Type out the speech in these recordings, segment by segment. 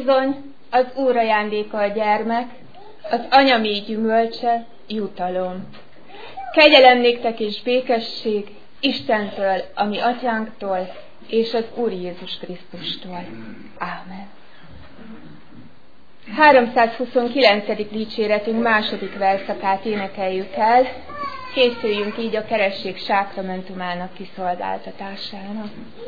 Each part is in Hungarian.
Bizony, az Úr ajándéka a gyermek, az anya mély gyümölcse, jutalom. Kegyelem néktek és békesség Istentől, a mi atyánktól, és az Úr Jézus Krisztustól. Ámen. 329. dicséretünk második verszakát énekeljük el, készüljünk így a keresség sákramentumának kiszolgáltatására.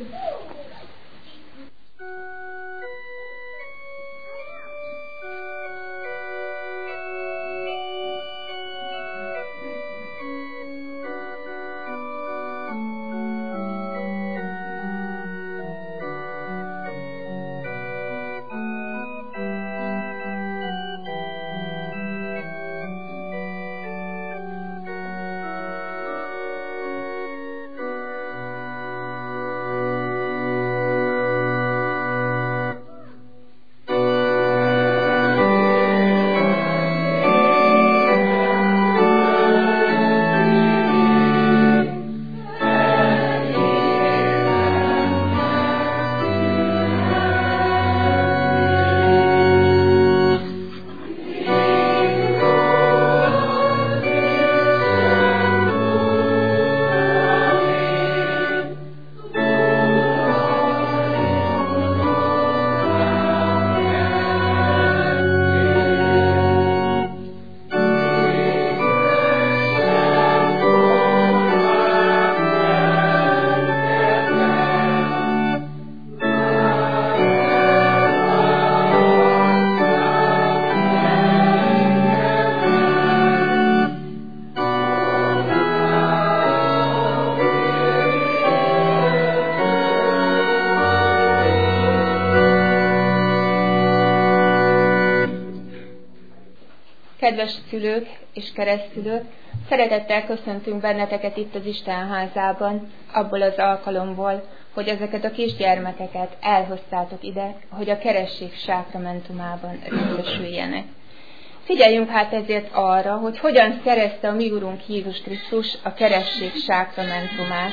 Kedves szülők és keresztülők, szeretettel köszöntünk benneteket itt az Istenházában, abból az alkalomból, hogy ezeket a kisgyermekeket elhoztátok ide, hogy a keresség sákramentumában részesüljenek. Figyeljünk hát ezért arra, hogy hogyan szerezte a mi Urunk Jézus Krisztus a keresség sákramentumát.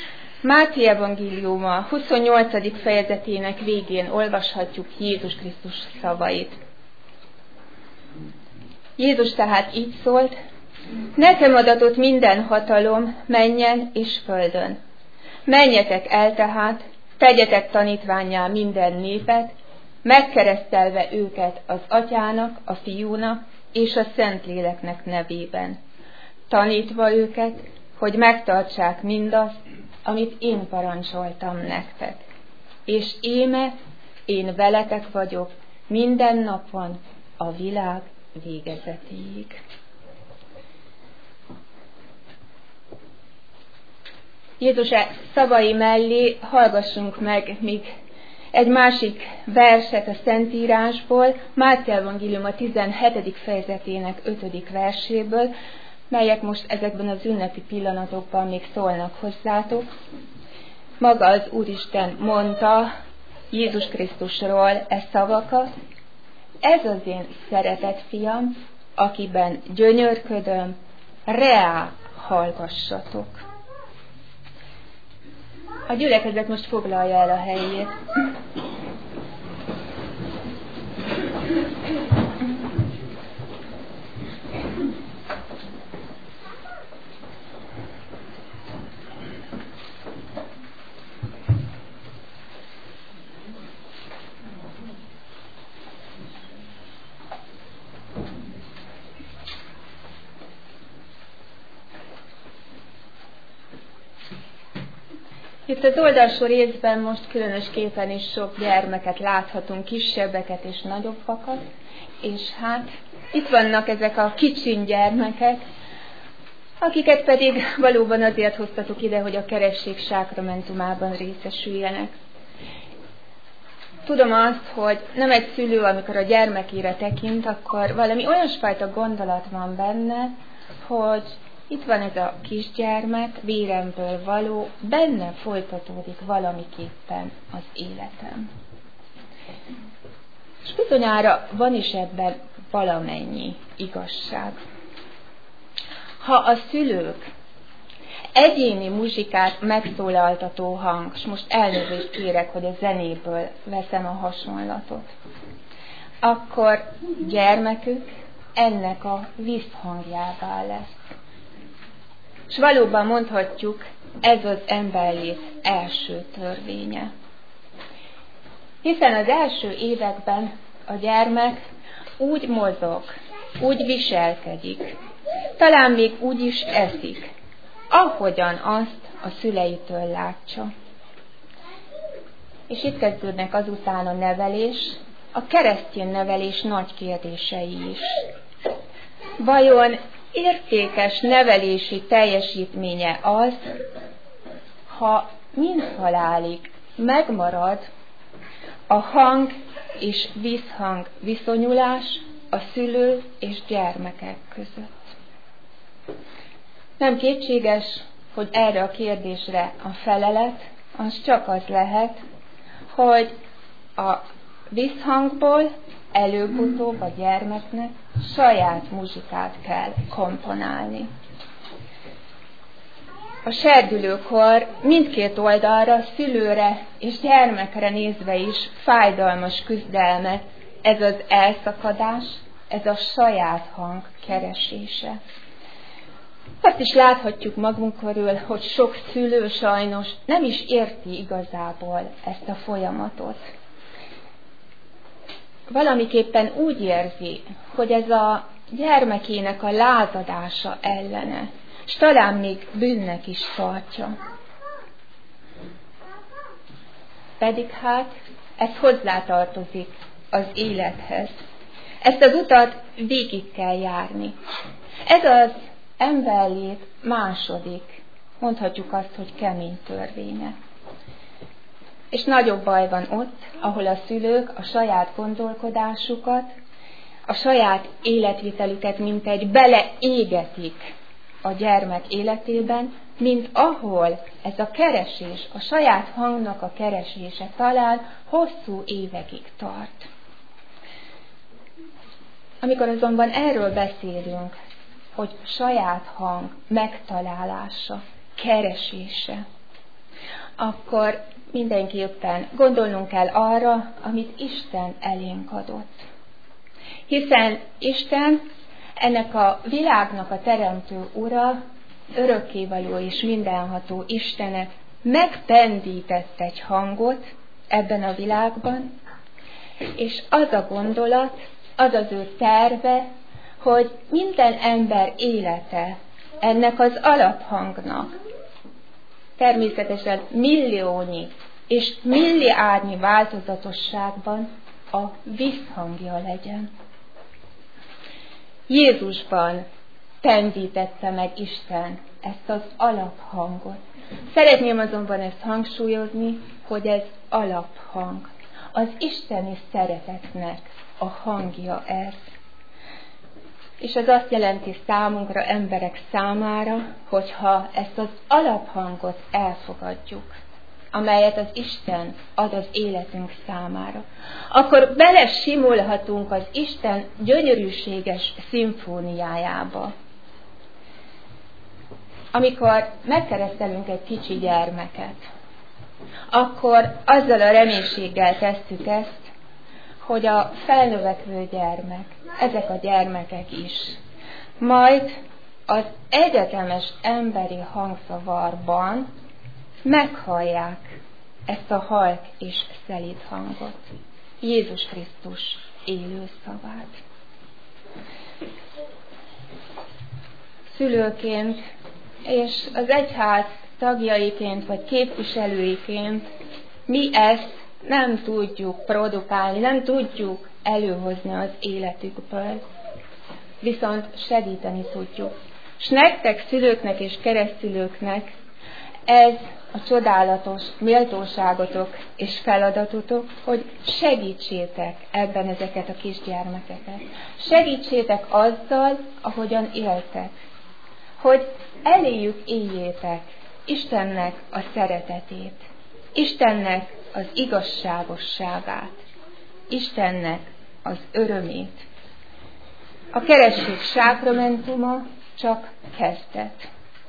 Máté evangéliuma 28. fejezetének végén olvashatjuk Jézus Krisztus szavait. Jézus tehát így szólt: nekem adatott minden hatalom mennyen és földön. Menjetek el tehát, tegyetek tanítvánnyá minden népet, megkeresztelve őket az Atyának, a Fiúnak és a Szentléleknek nevében, tanítva őket, hogy megtartsák mindazt, amit én parancsoltam nektek. És íme, én veletek vagyok minden napon a világ végezetéig. Jézus szavai mellé hallgassunk meg még egy másik verset a Szentírásból, Máté evangéliuma 17. fejezetének 5. verséből, melyek most ezekben az ünnepi pillanatokban még szólnak hozzátok. Maga az Úristen mondta Jézus Krisztusról e szavakat: ez az én szeretett fiam, akiben gyönyörködöm, reá hallgassatok. A gyülekezet most foglalja el a helyét. Itt az oldalsó részben most különösképpen is sok gyermeket láthatunk, kisebbeket és nagyobbakat, és hát itt vannak ezek a kicsin gyermekek, akiket pedig valóban azért hoztatok ide, hogy a keresség sákramentumában részesüljenek. Tudom azt, hogy nem egy szülő, amikor a gyermekére tekint, akkor valami olyasfajta gondolat van benne, hogy itt van ez a kisgyermek, véremből való, benne folytatódik valamiképpen az életem. És bizonyára van is ebben valamennyi igazság. Ha a szülők egyéni muzsikát megszólaltató hang, és most elnézést kérek, hogy a zenéből veszem a hasonlatot, akkor gyermekük ennek a visszhangjává lesz. És valóban mondhatjuk, ez az emberlét első törvénye. Hiszen az első években a gyermek úgy mozog, úgy viselkedik, talán még úgy is eszik, ahogyan azt a szüleitől látja. És itt kezdődnek azután a nevelés, a keresztény nevelés nagy kérdései is. Vajon értékes nevelési teljesítménye az, ha mindhalálig megmarad a hang és visszhang viszonyulás a szülő és gyermekek között? Nem kétséges, hogy erre a kérdésre a felelet az csak az lehet, hogy a visszhangból előbb-utóbb a gyermeknek saját muzsikát kell komponálni. A serdülőkor mindkét oldalra, szülőre és gyermekre nézve is fájdalmas küzdelme ez az elszakadás, ez a saját hang keresése. Azt is láthatjuk magunk körül, hogy sok szülő sajnos nem is érti igazából ezt a folyamatot. Valamiképpen úgy érzi, hogy ez a gyermekének a lázadása ellene, és talán még bűnnek is tartja. Pedig hát ez hozzátartozik az élethez. Ezt az utat végig kell járni. Ez az emberlét második, mondhatjuk azt, hogy kemény törvénye. És nagyobb baj van ott, ahol a szülők a saját gondolkodásukat, a saját életvitelüket mintegy beleégetik a gyermek életében, mint ahol ez a keresés, a saját hangnak a keresése talán hosszú évekig tart. Amikor azonban erről beszélünk, hogy saját hang megtalálása, keresése, akkor mindenképpen gondolnunk kell arra, amit Isten elénk adott. Hiszen Isten, ennek a világnak a teremtő ura, örökkévaló és mindenható Istene megpendített egy hangot ebben a világban, és az a gondolat, az az ő terve, hogy minden ember élete ennek az alaphangnak természetesen milliónyi és milliárdnyi változatosságban a visszhangja legyen. Jézusban pendítette meg Isten ezt az alaphangot. Szeretném azonban ezt hangsúlyozni, hogy ez alaphang. Az isteni szeretetnek a hangja ez. És ez azt jelenti számunkra, emberek számára, hogyha ezt az alaphangot elfogadjuk, amelyet az Isten ad az életünk számára, akkor belesimulhatunk az Isten gyönyörűséges szimfóniájába. Amikor megkeresztelünk egy kicsi gyermeket, akkor azzal a reménységgel tesszük ezt, hogy a felnövekvő gyermek, ezek a gyermekek is, majd az egyetemes emberi hangszavarban meghallják ezt a halk és szelíd hangot, Jézus Krisztus élő szavát. Szülőként és az egyház tagjaiként vagy képviselőiként mi ezt nem tudjuk produkálni, nem tudjuk előhozni az életükből, viszont segíteni tudjuk. És nektek, szülőknek és keresztülőknek ez a csodálatos méltóságotok és feladatotok, hogy segítsétek ebben ezeket a kisgyermekeket. Segítsétek azzal, ahogyan éltek, hogy eléjük éljétek Istennek a szeretetét, Istennek az igazságosságát, Istennek az örömét. A keresztség sákramentuma csak kezdet.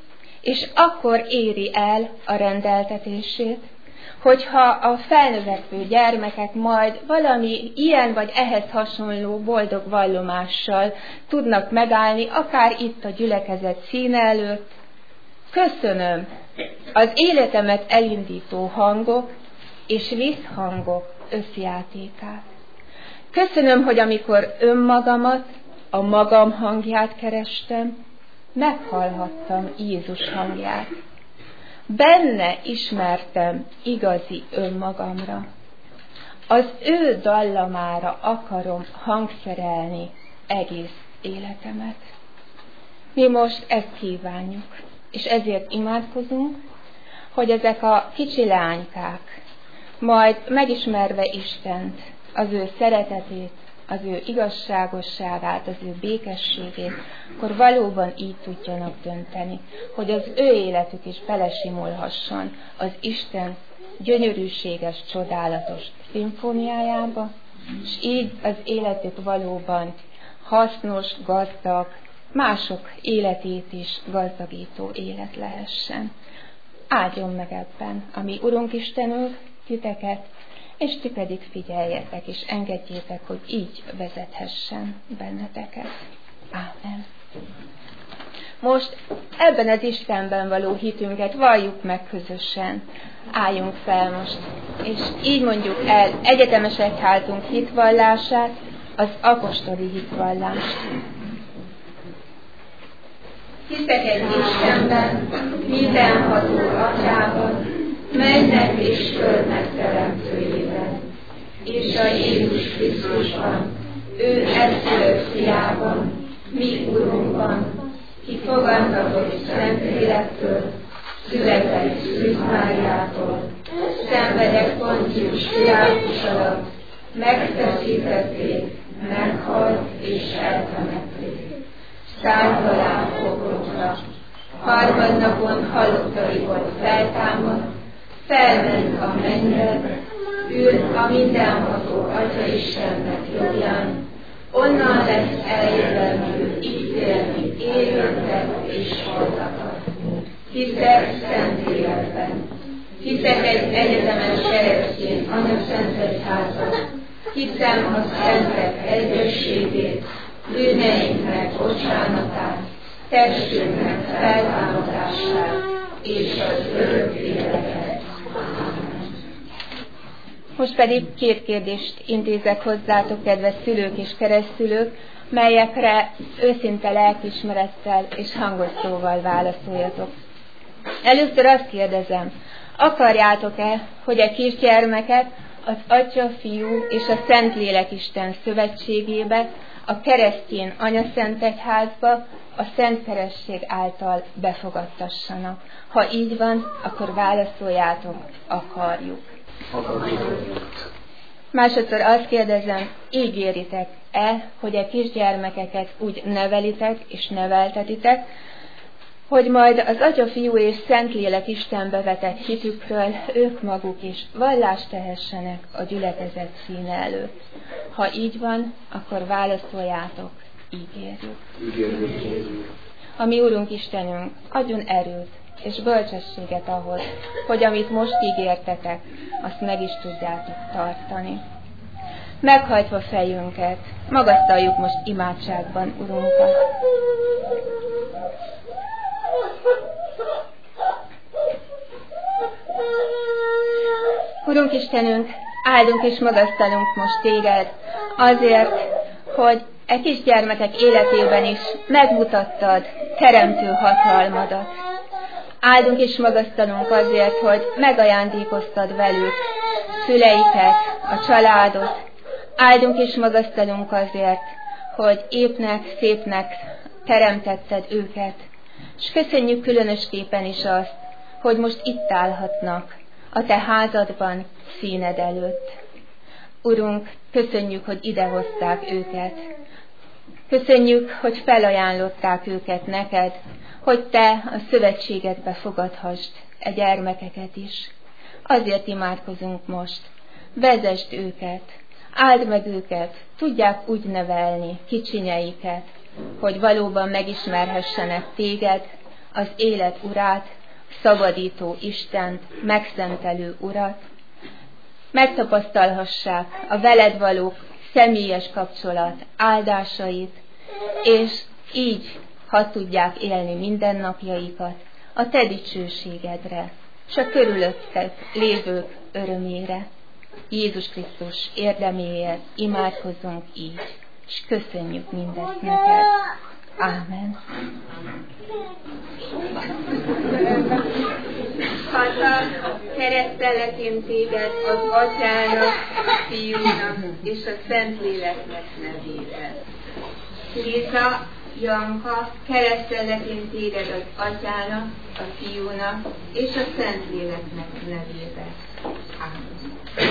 és akkor éri el a rendeltetését, hogyha a felnövekvő gyermekek majd valami ilyen vagy ehhez hasonló boldog vallomással tudnak megállni, akár itt a gyülekezet színe előtt. Köszönöm az életemet elindító hangok és visszhangok összjátékát. Köszönöm, hogy amikor önmagamat, a magam hangját kerestem, meghallhattam Jézus hangját. Benne ismertem igazi önmagamra. Az ő dallamára akarom hangszerelni egész életemet. Mi most ezt kívánjuk, és ezért imádkozunk, hogy ezek a kicsi lánykák, majd megismerve Istent, az ő szeretetét, az ő igazságosságát, az ő békességét, akkor valóban így tudjanak dönteni, hogy az ő életük is belesimulhasson az Isten gyönyörűséges, csodálatos szimfóniájába, és így az életük valóban hasznos, gazdag, mások életét is gazdagító élet lehessen. Áldjon meg ebben, ami Urunk Istenünk titeket, és ti pedig figyeljetek, és engedjétek, hogy így vezethessen benneteket. Ámen. Most ebben az Istenben való hitünket valljuk meg közösen. Álljunk fel most, és így mondjuk el egyetemes egyházunk hitvallását, az apostoli hitvallást. Hiszek egy Istenben, mindenható Atyában, mennek és földnek teremtőjében, és a Jézus Krisztusban, ő egyszülött fiában, mi Urunkban, ki fogantatott Szentlélektől, született Szűz Máriától, szenvedett Pontius Pilátus alatt, megfeszítették, meghalt és eltemették. Szállt alá poklokra, harmadnapon halottaiból feltámadt, felment a mennybe, ült a mindenható Atya Istennek jobbján, onnan lesz eljövendő ítélni élőket és haltakat. Hiszek szent életben, hiszek egy egyetemes keresztény anyaszent egyházat, hiszem a szentek egyességét, bűneinknek bocsánatát, testünknek feltámadását és az örök életet. Most pedig 2 kérdést intézek hozzátok, kedves szülők és keresztülők, melyekre őszinte lelkiismerettel és hangos szóval válaszoljatok. Először azt kérdezem, akarjátok-e, hogy a kisgyermeket az Atya, Fiú és a Szentlélek Isten szövetségébe, a keresztény anyaszentegyházba, a Szentszeresség által befogadtassanak? Ha így van, akkor válaszoljátok, akarjuk. Másodszor azt kérdezem, ígéritek-e, hogy a kisgyermekeket úgy nevelitek és neveltetitek, hogy majd az Atya, Fiú és Szentlélek Istenbe vetett hitükről ők maguk is vallást tehessenek a gyülekezet színe előtt. Ha így van, akkor válaszoljátok, ígérjük. A mi Urunk Istenünk, adjon erőt és bölcsességet ahhoz, hogy amit most ígértetek, azt meg is tudjátok tartani. Meghajtva fejünket, magasztaljuk most imádságban Urunkat. Urunk Istenünk, áldunk és magasztalunk most téged azért, hogy e kisgyermekek életében is megmutattad teremtő hatalmadat. Áldunk és magasztalunk azért, hogy megajándékoztad velük szüleiket, a családot. Áldunk és magasztalunk azért, hogy épnek, szépnek teremtetted őket. És köszönjük különösképpen is azt, hogy most itt állhatnak a te házadban, színed előtt. Urunk, köszönjük, hogy idehozták őket. Köszönjük, hogy felajánlották őket neked, hogy te a szövetségedbe fogadhassd e gyermekeket is. Azért imádkozunk most. Vezesd őket, áld meg őket, tudják úgy nevelni kicsinyeiket, hogy valóban megismerhessenek téged, az élet urát, szabadító Istent, megszentelő Urat, megtapasztalhassák a veled való személyes kapcsolat áldásait, és így hadd tudják élni mindennapjaikat a te dicsőségedre, és a körülötted lévők örömére. Jézus Krisztus érdeméért imádkozunk így, és köszönjük mindezt neked. Ámen. Haza, keresztellek én téged az Atyának, a Fiúnak és a Szentléleknek nevével. Liza, Janka, keresztellek én téged az Atyának, a Fiúnak és a Szentléleknek nevével. Ámen.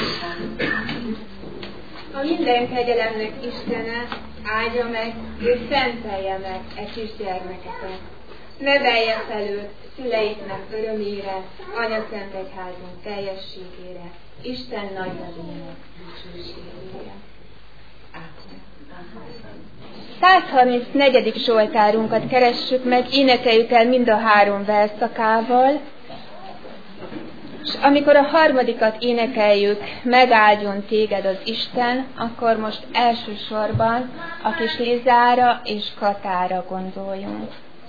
A minden kegyelemnek Istene áldja meg és szentelje meg e kisgyermekeket. Nevelje fel őt szüleiknek örömére, Anyaszentegyházunk teljességére, Isten nagy nevének dicsőségére. Ámen. 134. Zsoltárunkat keressük meg, énekeljük el mind a 3 versszakával, és amikor a 3. énekeljük, megáldjon téged az Isten, akkor most elsősorban a kis Lizára és Katára gondoljunk.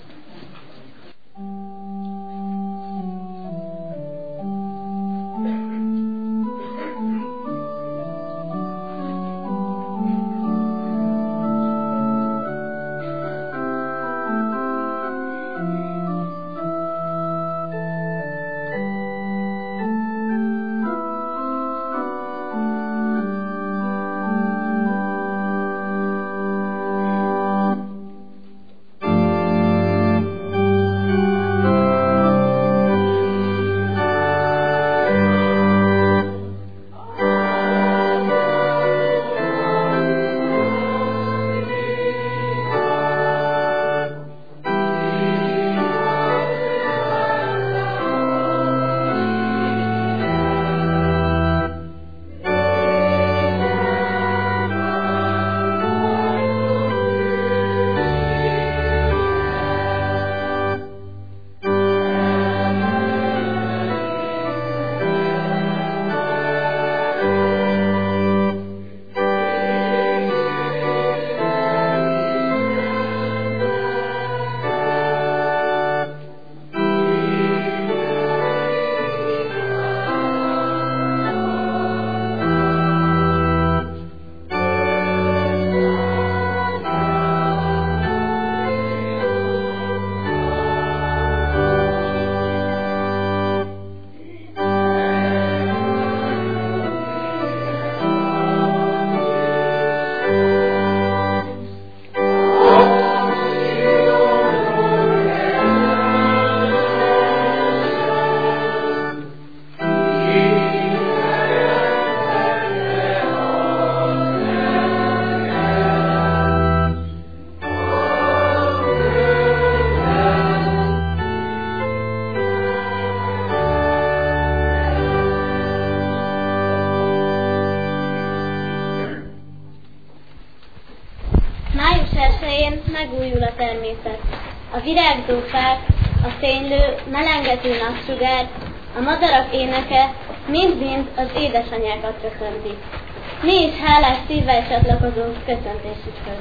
Megújul a természet. A virágzó fák, a fénylő, melengető napsugár, a madarak éneke mind-mind az édesanyákat köszöntik. Mi is hálás szívvel csatlakozunk köszöntésükhöz.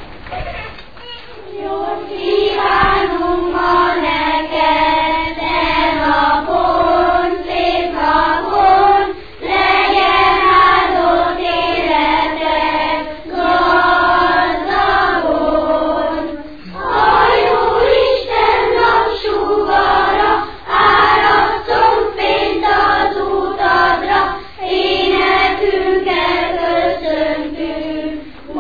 Jót kívánunk ma neked, e napon, szép napon, legyen áldott életed, gazdagon. A jó Isten napsugara, árasztom fényt az utadra, énekünkkel köszöntünk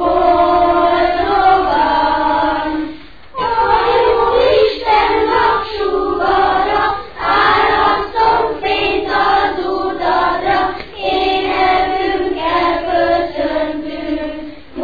boldogan. A jó Isten napsugara, árasztom fényt az utadra, énekünkkel köszöntünk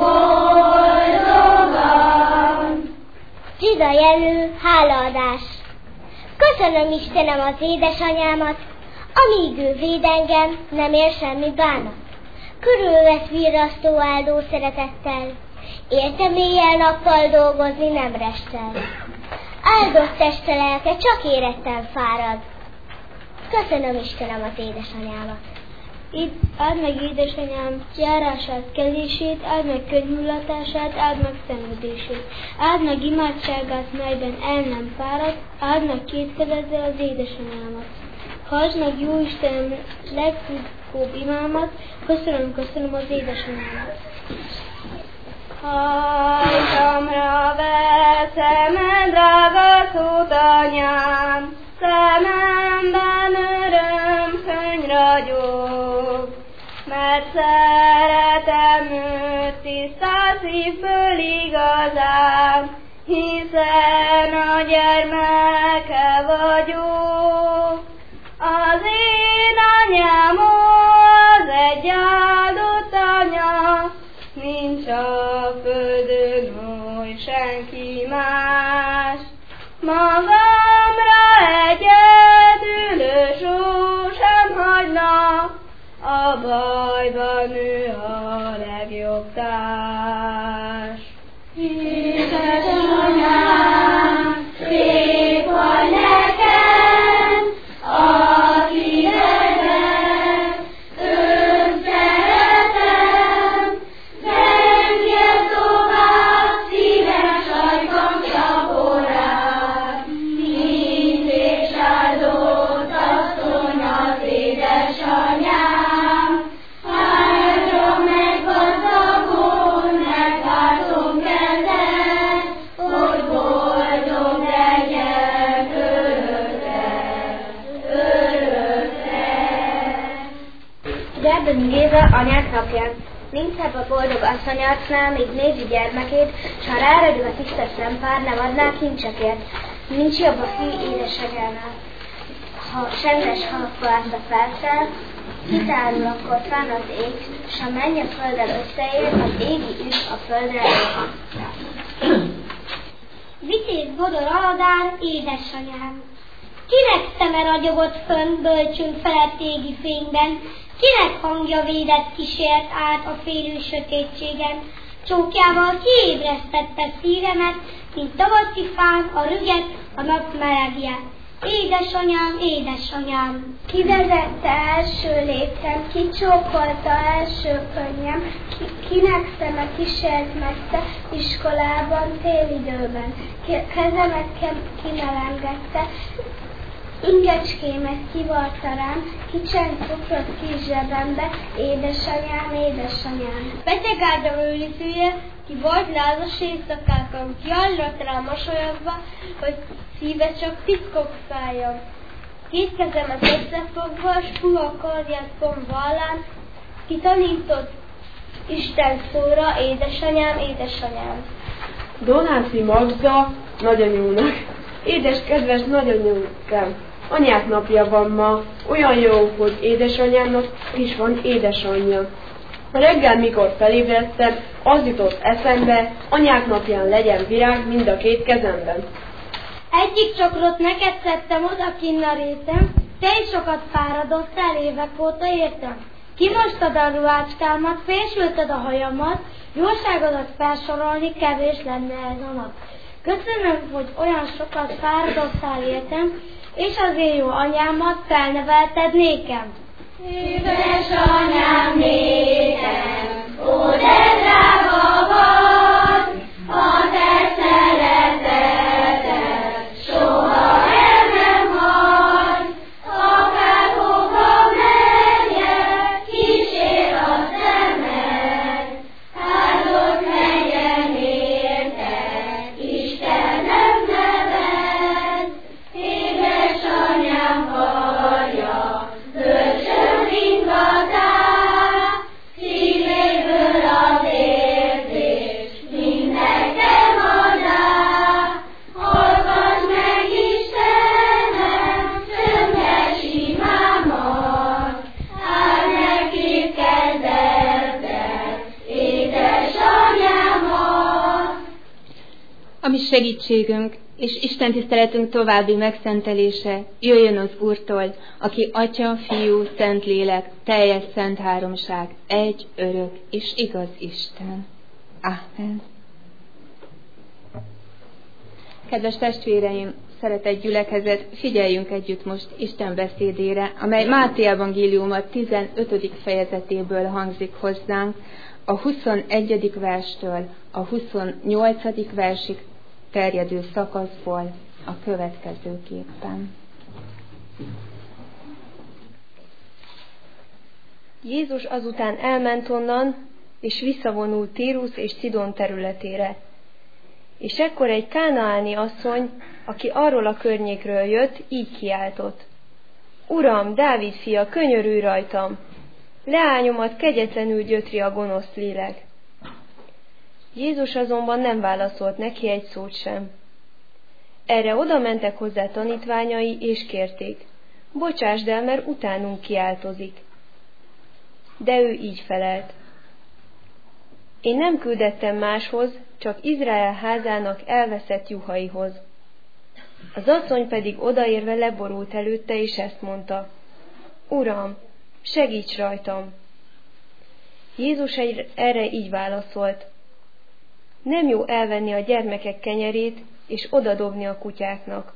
boldogan. Csida Jenő, hálaadás. Köszönöm Istenem az édesanyámat, amíg ő véd engem, nem ér semmi bánat. Körülvesz virrasztó áldó szeretettel, értem éjjel-nappal dolgozni nem restel. Áldott teste lelke csak éretten fárad. Köszönöm Istenem az édesanyámat. Áld meg édesanyám járását, kelését, áld meg könyvmulatását, áld meg szenvedését. Áld meg imádságát, melyben el nem fárad, áld meg két kezeddel az édesanyámat. Hallgass meg, jó Istenem, legfűkóbb imámat, köszönöm az édesanyámat. Hajtamra veszem, drága szót anyám, szememben öröm könny ragyog, mert szeretem őt tiszta szívből igazán, hiszen a gyermeke vagyok. Az én anyám az egy áldott anya, nincs a földön oly senki más. Magamra egyedül ő sosem hagyna, a bajban ő a legjobb társ. Édesanyám, szép vagy nekem, a szívedben, őt szeretem, engedd tovább szíves ajkam csaporát, mint és áldott asszony az édesanyám, áldjon meg gazdagon, megváltom kezed, hogy boldog legyen örökre, örökre. Gyerben Géza anyák napján. Nincs szebb a boldog asszonyarcnál, míg nézi gyermekét, s ha ráragyog a tisztes szempár, nem adná kincsekért. Nincs jobb a fű édesanyánál. Ha csendes halakkolászba felszáll, kitárul akkor fenn az ég, s a menny a földdel összeér, az égi ügy a földre ér. Vitéz bodor aladár, édesanyám. Kinek szeme ragyogott fönn bölcsünk felett égi fényben, kinek hangja védett kísért át a félő sötétségen, csókjával kiébresztette szívemet, mint tavaszi fán a rüget, a nap melegje. Édesanyám, édesanyám! Kivezette első léptem, kicsókolta első könnyem, kinek szeme kísért messze iskolában télidőben, kezemet kimelengette, ingecskémet kivarta rám, kicsent cukrot kis zsebembe, édesanyám, édesanyám. Beteg Ádám őrizője, ki volt lázas éjszakákon, ki hallott rám mosolyogva, hogy szíve csak titkok szálljon. Két kezemet összefogva, s puha karját pont vállán, ki tanított Isten szóra, édesanyám, édesanyám. Donászi Magda nagyanyúnak. Édes, kedves nagyanyúkám, anyák napja van ma, olyan jó, hogy édesanyámnak is van édesanyja. Reggel, mikor felébredtem, az jutott eszembe, anyák napján legyen virág mind a két kezemben. Egyik csokrot neked szedtem odakinn a részem, te is sokat fáradottál, évek óta értem. Kimostad a ruhácskámat, fésülted a hajamat, jóságodat felsorolni kevés lenne ez a nap. Köszönöm, hogy olyan sokat fáradottál értem, és az én jó anyámat felnevelted nékem. Édesanyám, nékem, ó, de drága vagy, a te szereteted soha el nem hagy. Akárhova menjek, kísér a szemed, áldott legyen érted, Istenem neved. Édesanyám karja, bölcsön ringatál, szívéből az érzés mind nekem adál. Hallgass meg, Istenem, csöndes imámat, áld meg két kezeddel édesanyámat. A mi segítségünk és Isten tiszteletünk további megszentelése jöjjön az Úrtól, aki Atya, Fiú, Szentlélek, teljes szent háromság, egy örök és igaz Isten. Amen. Kedves testvéreim, szeretett gyülekezet, figyeljünk együtt most Isten beszédére, amely Máté evangéliuma 15. fejezetéből hangzik hozzánk, a 21. verstől a 28. versig terjedő szakaszból a következőképpen. Jézus azután elment onnan, és visszavonult Tírus és Szidon területére. És ekkor egy kánaáni asszony, aki arról a környékről jött, így kiáltott: Uram, Dávid fia, könyörülj rajtam! Leányomat kegyetlenül gyötri a gonosz lélek. Jézus azonban nem válaszolt neki egy szót sem. Erre oda mentek hozzá tanítványai, és kérték: Bocsásd el, mert utánunk kiáltozik. De ő így felelt: Én nem küldettem máshoz, csak Izrael házának elveszett juhaihoz. Az asszony pedig odaérve leborult előtte, és ezt mondta: Uram, segíts rajtam! Jézus erre így válaszolt: Nem jó elvenni a gyermekek kenyerét, és odadobni a kutyáknak.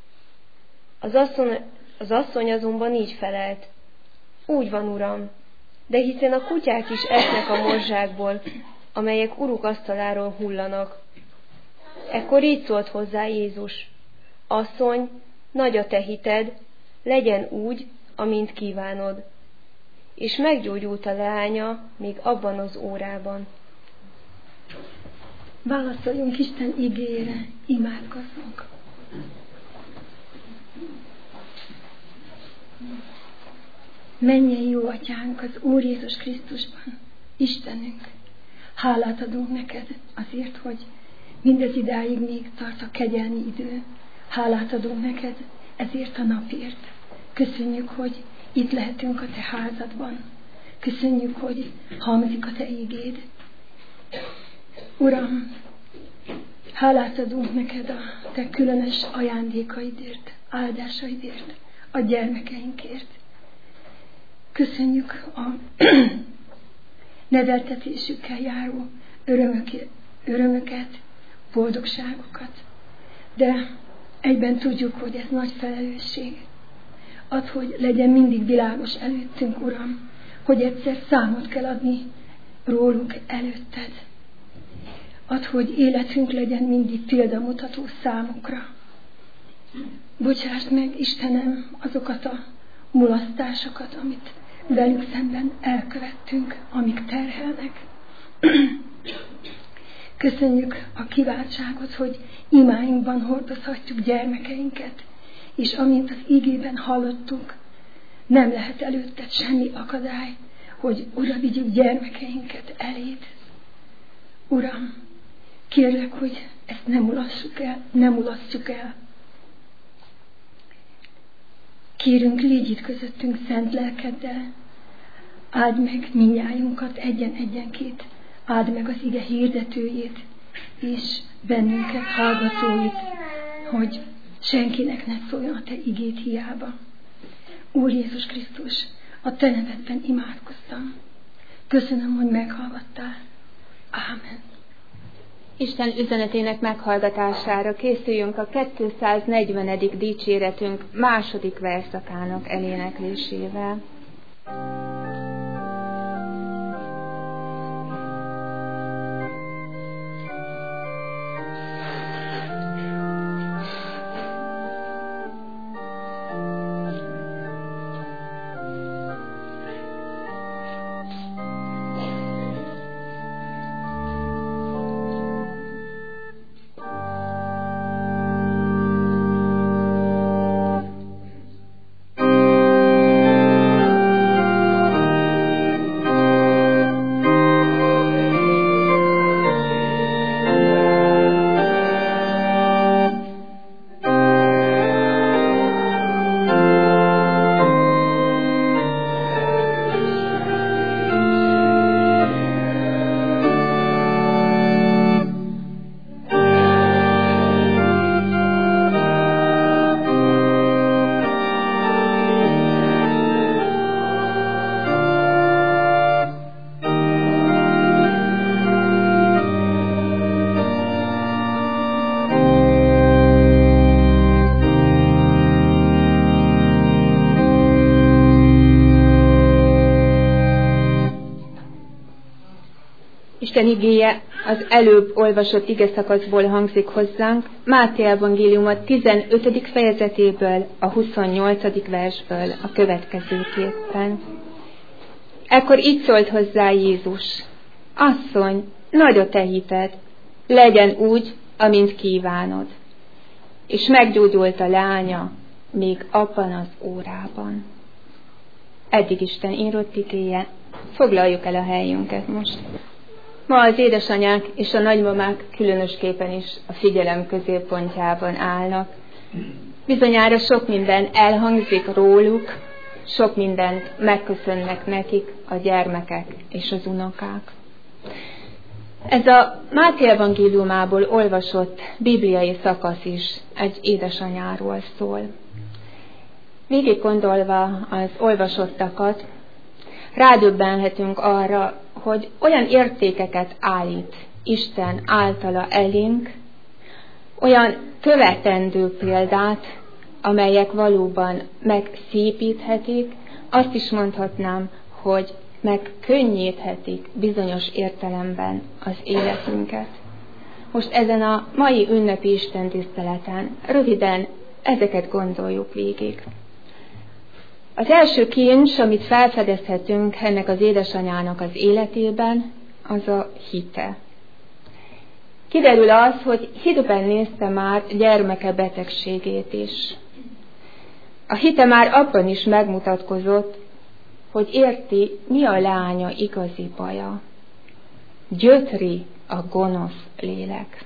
Az asszony azonban így felelt: Úgy van, Uram, de hiszen a kutyák is esznek a morzsákból, amelyek uruk asztaláról hullanak. Ekkor így szólt hozzá Jézus: Asszony, nagy a te hited, legyen úgy, amint kívánod. És meggyógyult a leánya még abban az órában. Válaszoljunk Isten igéjére, imádkozzunk. Mennyei jó Atyánk az Úr Jézus Krisztusban, Istenünk, hálát adunk neked azért, hogy mindez idáig még tart a kegyelmi idő. Hálát adunk neked ezért a napért. Köszönjük, hogy itt lehetünk a te házadban. Köszönjük, hogy hangzik a te ígéd. Uram, hálát adunk neked a te különös ajándékaidért, áldásaidért, a gyermekeinkért. Köszönjük a neveltetésükkel járó örömöket, boldogságokat, de egyben tudjuk, hogy ez nagy felelősség. Add, hogy legyen mindig világos előttünk, Uram, hogy egyszer számot kell adni róluk előtted. Add, hogy életünk legyen mindig példamutató számukra. Bocsásd meg, Istenem, azokat a mulasztásokat, amit velük szemben elkövettünk, amik terhelnek. Köszönjük a kiváltságot, hogy imáinkban hordozhatjuk gyermekeinket, és amint az igében hallottuk, nem lehet előtted semmi akadály, hogy oda vigyük gyermekeinket eléd. Uram, kérlek, hogy ezt nem ulasszuk el. Kérünk, légy itt közöttünk szent lelkeddel, áld meg mindnyájunkat egyenként, áld meg az ige hirdetőjét, és bennünket hallgatóit, hogy senkinek ne szóljon a te igét hiába. Úr Jézus Krisztus, a te nevedben imádkoztam. Köszönöm, hogy meghallgattál. Ámen. Isten üzenetének meghallgatására készüljünk a 240. dicséretünk második verszakának eléneklésével. Isten igéje az előbb olvasott igeszakaszból hangzik hozzánk, Máté evangéliuma 15. fejezetéből, a 28. versből a következőképpen. Ekkor így szólt hozzá Jézus: Asszony, nagy a te hited, legyen úgy, amint kívánod. És meggyógyult a lánya még abban az órában. Eddig Isten írott igéje, foglaljuk el a helyünket most. Ma az édesanyák és a nagymamák különösképpen is a figyelem középpontjában állnak. Bizonyára sok minden elhangzik róluk, sok mindent megköszönnek nekik a gyermekek és az unokák. Ez a Máté evangéliumából olvasott bibliai szakasz is egy édesanyáról szól. Végig gondolva az olvasottakat, rádöbbenhetünk arra, hogy olyan értékeket állít Isten általa elénk, olyan követendő példát, amelyek valóban megszépíthetik, azt is mondhatnám, hogy megkönnyíthetik bizonyos értelemben az életünket. Most ezen a mai ünnepi istentiszteleten röviden ezeket gondoljuk végig. Az első kincs, amit felfedezhetünk ennek az édesanyának az életében, az a hite. Kiderül az, hogy hitben nézte már gyermeke betegségét is. A hite már abban is megmutatkozott, hogy érti, mi a lánya igazi baja. Gyötri a gonosz lélek.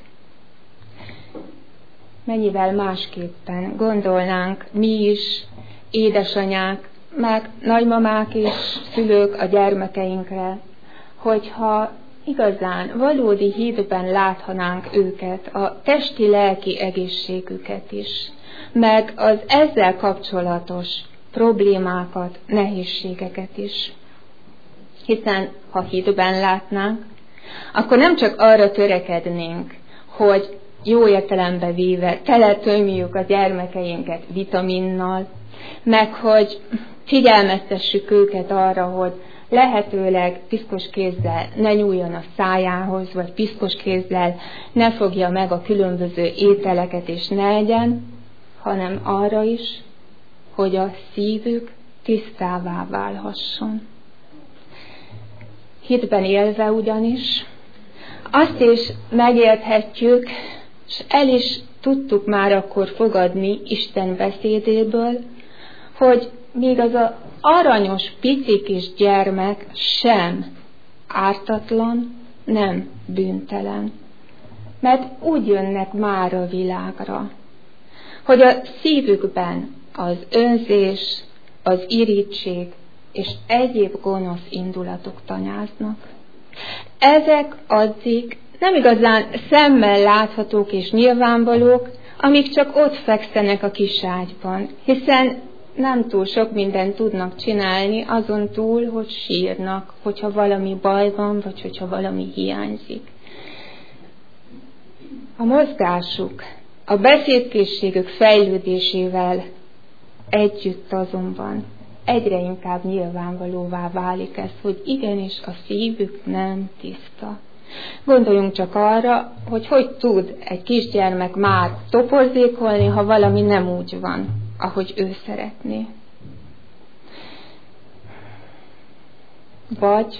Mennyivel másképpen gondolnánk mi is, édesanyák, meg nagymamák és szülők a gyermekeinkre, hogyha igazán valódi hitben láthanánk őket, a testi-lelki egészségüket is, meg az ezzel kapcsolatos problémákat, nehézségeket is. Hiszen, ha hitben látnánk, akkor nem csak arra törekednénk, hogy jó értelembe véve teletömjük a gyermekeinket vitaminnal, meg hogy figyelmeztessük őket arra, hogy lehetőleg piszkos kézzel ne nyúljon a szájához, vagy piszkos kézzel ne fogja meg a különböző ételeket és ne egyen, hanem arra is, hogy a szívük tisztává válhasson. Hitben élve ugyanis azt is megérthetjük, és el is tudtuk már akkor fogadni Isten beszédéből, hogy még az a aranyos, pici kis gyermek sem ártatlan, nem bűntelen. Mert úgy jönnek már a világra, hogy a szívükben az önzés, az irigység és egyéb gonosz indulatok tanyáznak. Ezek addig nem igazán szemmel láthatók és nyilvánvalók, amíg csak ott fekszenek a kis ágyban, hiszen nem túl sok mindent tudnak csinálni, azon túl, hogy sírnak, hogyha valami baj van, vagy hogyha valami hiányzik. A mozgásuk, a beszédkészségük fejlődésével együtt azonban egyre inkább nyilvánvalóvá válik ez, hogy igenis a szívük nem tiszta. Gondoljunk csak arra, hogy tud egy kisgyermek már toporzékolni, ha valami nem úgy van, ahogy ő szeretné. Vagy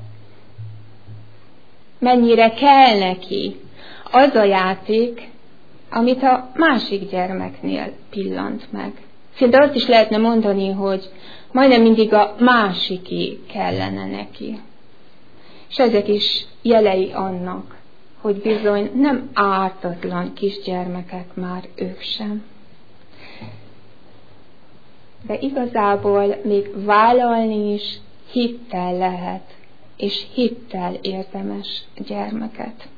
mennyire kell neki az a játék, amit a másik gyermeknél pillant meg. Szinte azt is lehetne mondani, hogy majdnem mindig a másiké kellene neki. És ezek is jelei annak, hogy bizony nem ártatlan kisgyermekek már ők sem. De igazából még vállalni is hittel lehet, és hittel érdemes gyermeket.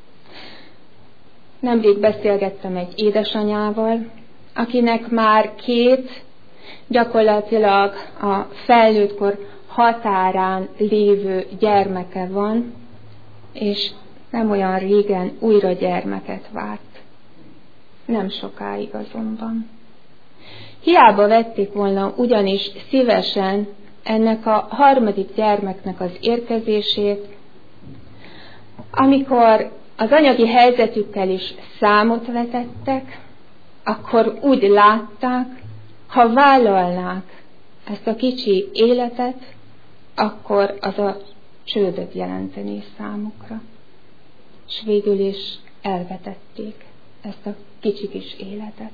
Nemrég beszélgettem egy édesanyával, akinek már 2 gyakorlatilag a felnőttkor határán lévő gyermeke van, és nem olyan régen újra gyermeket várt. Nem sokáig azonban. Hiába vették volna ugyanis szívesen ennek a 3. gyermeknek az érkezését, amikor az anyagi helyzetükkel is számot vetettek, akkor úgy látták, ha vállalnák ezt a kicsi életet, akkor az a csődöt jelenteni számukra. És végül is elvetették ezt a kicsi kis életet.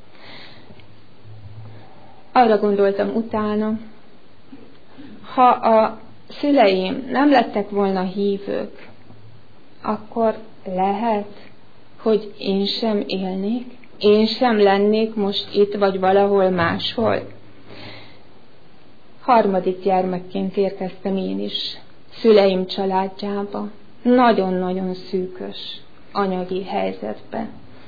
Arra gondoltam utána, ha a szüleim nem lettek volna hívők, akkor lehet, hogy én sem élnék, én sem lennék most itt, vagy valahol máshol. 3. gyermekként érkeztem én is szüleim családjába, nagyon-nagyon szűkös anyagi helyzetbe.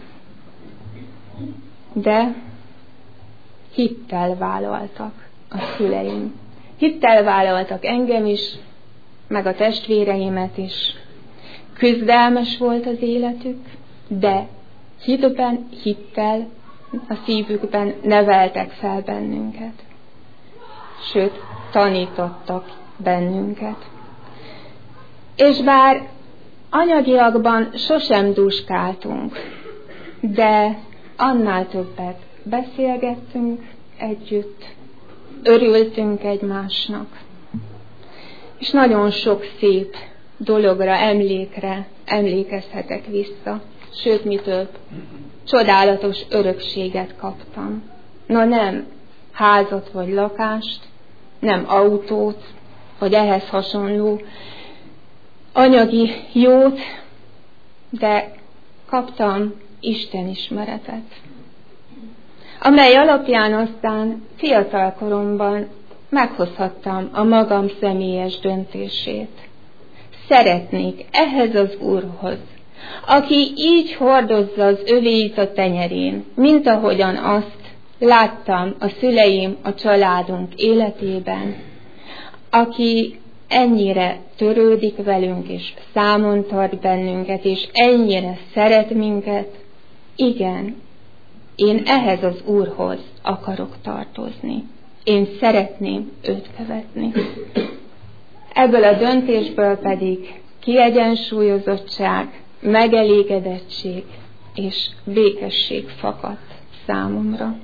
De hittel vállaltak a szüleim. Hittel vállaltak engem is, meg a testvéreimet is. Küzdelmes volt az életük, de hittel a szívükben neveltek fel bennünket. Sőt, tanítottak bennünket. És bár anyagiakban sosem duskáltunk, de annál többet beszélgettünk együtt, örültünk egymásnak, és nagyon sok szép dologra, emlékre emlékezhetek vissza, sőt, mi több, csodálatos örökséget kaptam. No, nem házat vagy lakást, nem autót, vagy ehhez hasonló anyagi jót, de kaptam Isten ismeretet, amely alapján aztán fiatal koromban meghozhattam a magam személyes döntését. Szeretnék ehhez az Úrhoz, aki így hordozza az övéit a tenyerén, mint ahogyan azt láttam a szüleim, a családunk életében, aki ennyire törődik velünk, és számon tart bennünket, és ennyire szeret minket. Igen, én ehhez az Úrhoz akarok tartozni. Én szeretném őt követni. Ebből a döntésből pedig kiegyensúlyozottság, megelégedettség és békesség fakadt számomra.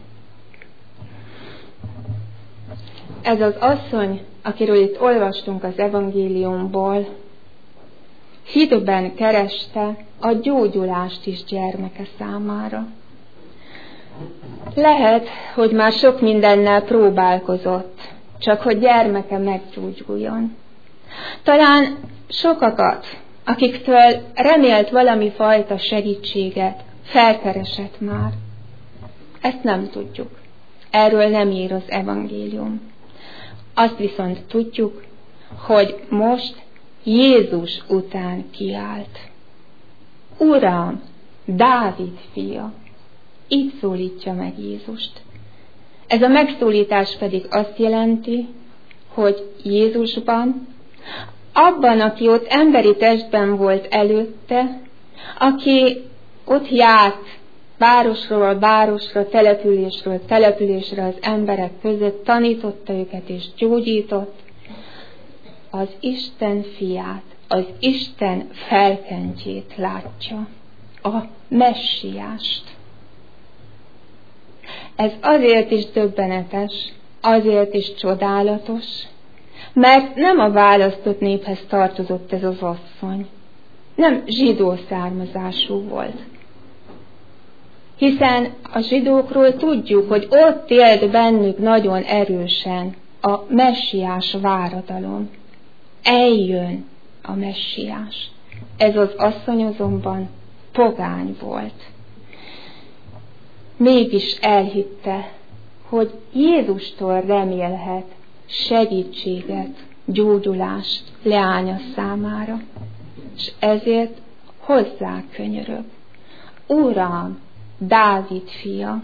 Ez az asszony, akiről itt olvastunk az evangéliumból, hitben kereste a gyógyulást is gyermeke számára. Lehet, hogy már sok mindennel próbálkozott, csak hogy gyermeke meggyógyuljon. Talán sokakat, akiktől remélt valami fajta segítséget, felkeresett már. Ezt nem tudjuk. Erről nem ír az evangélium. Azt viszont tudjuk, hogy most Jézus után kiált. Uram, Dávid fia! Így szólítja meg Jézust. Ez a megszólítás pedig azt jelenti, hogy Jézusban, abban, aki ott emberi testben volt előtte, aki ott járt városról városra, településről településre az emberek között, tanította őket és gyógyított, az Isten fiát, az Isten felkentjét látja, a messiást. Ez azért is döbbenetes, azért is csodálatos, mert nem a választott néphez tartozott ez az asszony, nem zsidó származású volt. Hiszen a zsidókról tudjuk, hogy ott élt bennük nagyon erősen a messiás váradalom. Eljön a messiás. Ez az asszony azonban pogány volt. Mégis elhitte, hogy Jézustól remélhet segítséget, gyógyulást leánya számára, és ezért hozzá könyörög. Uram, Dávid fia!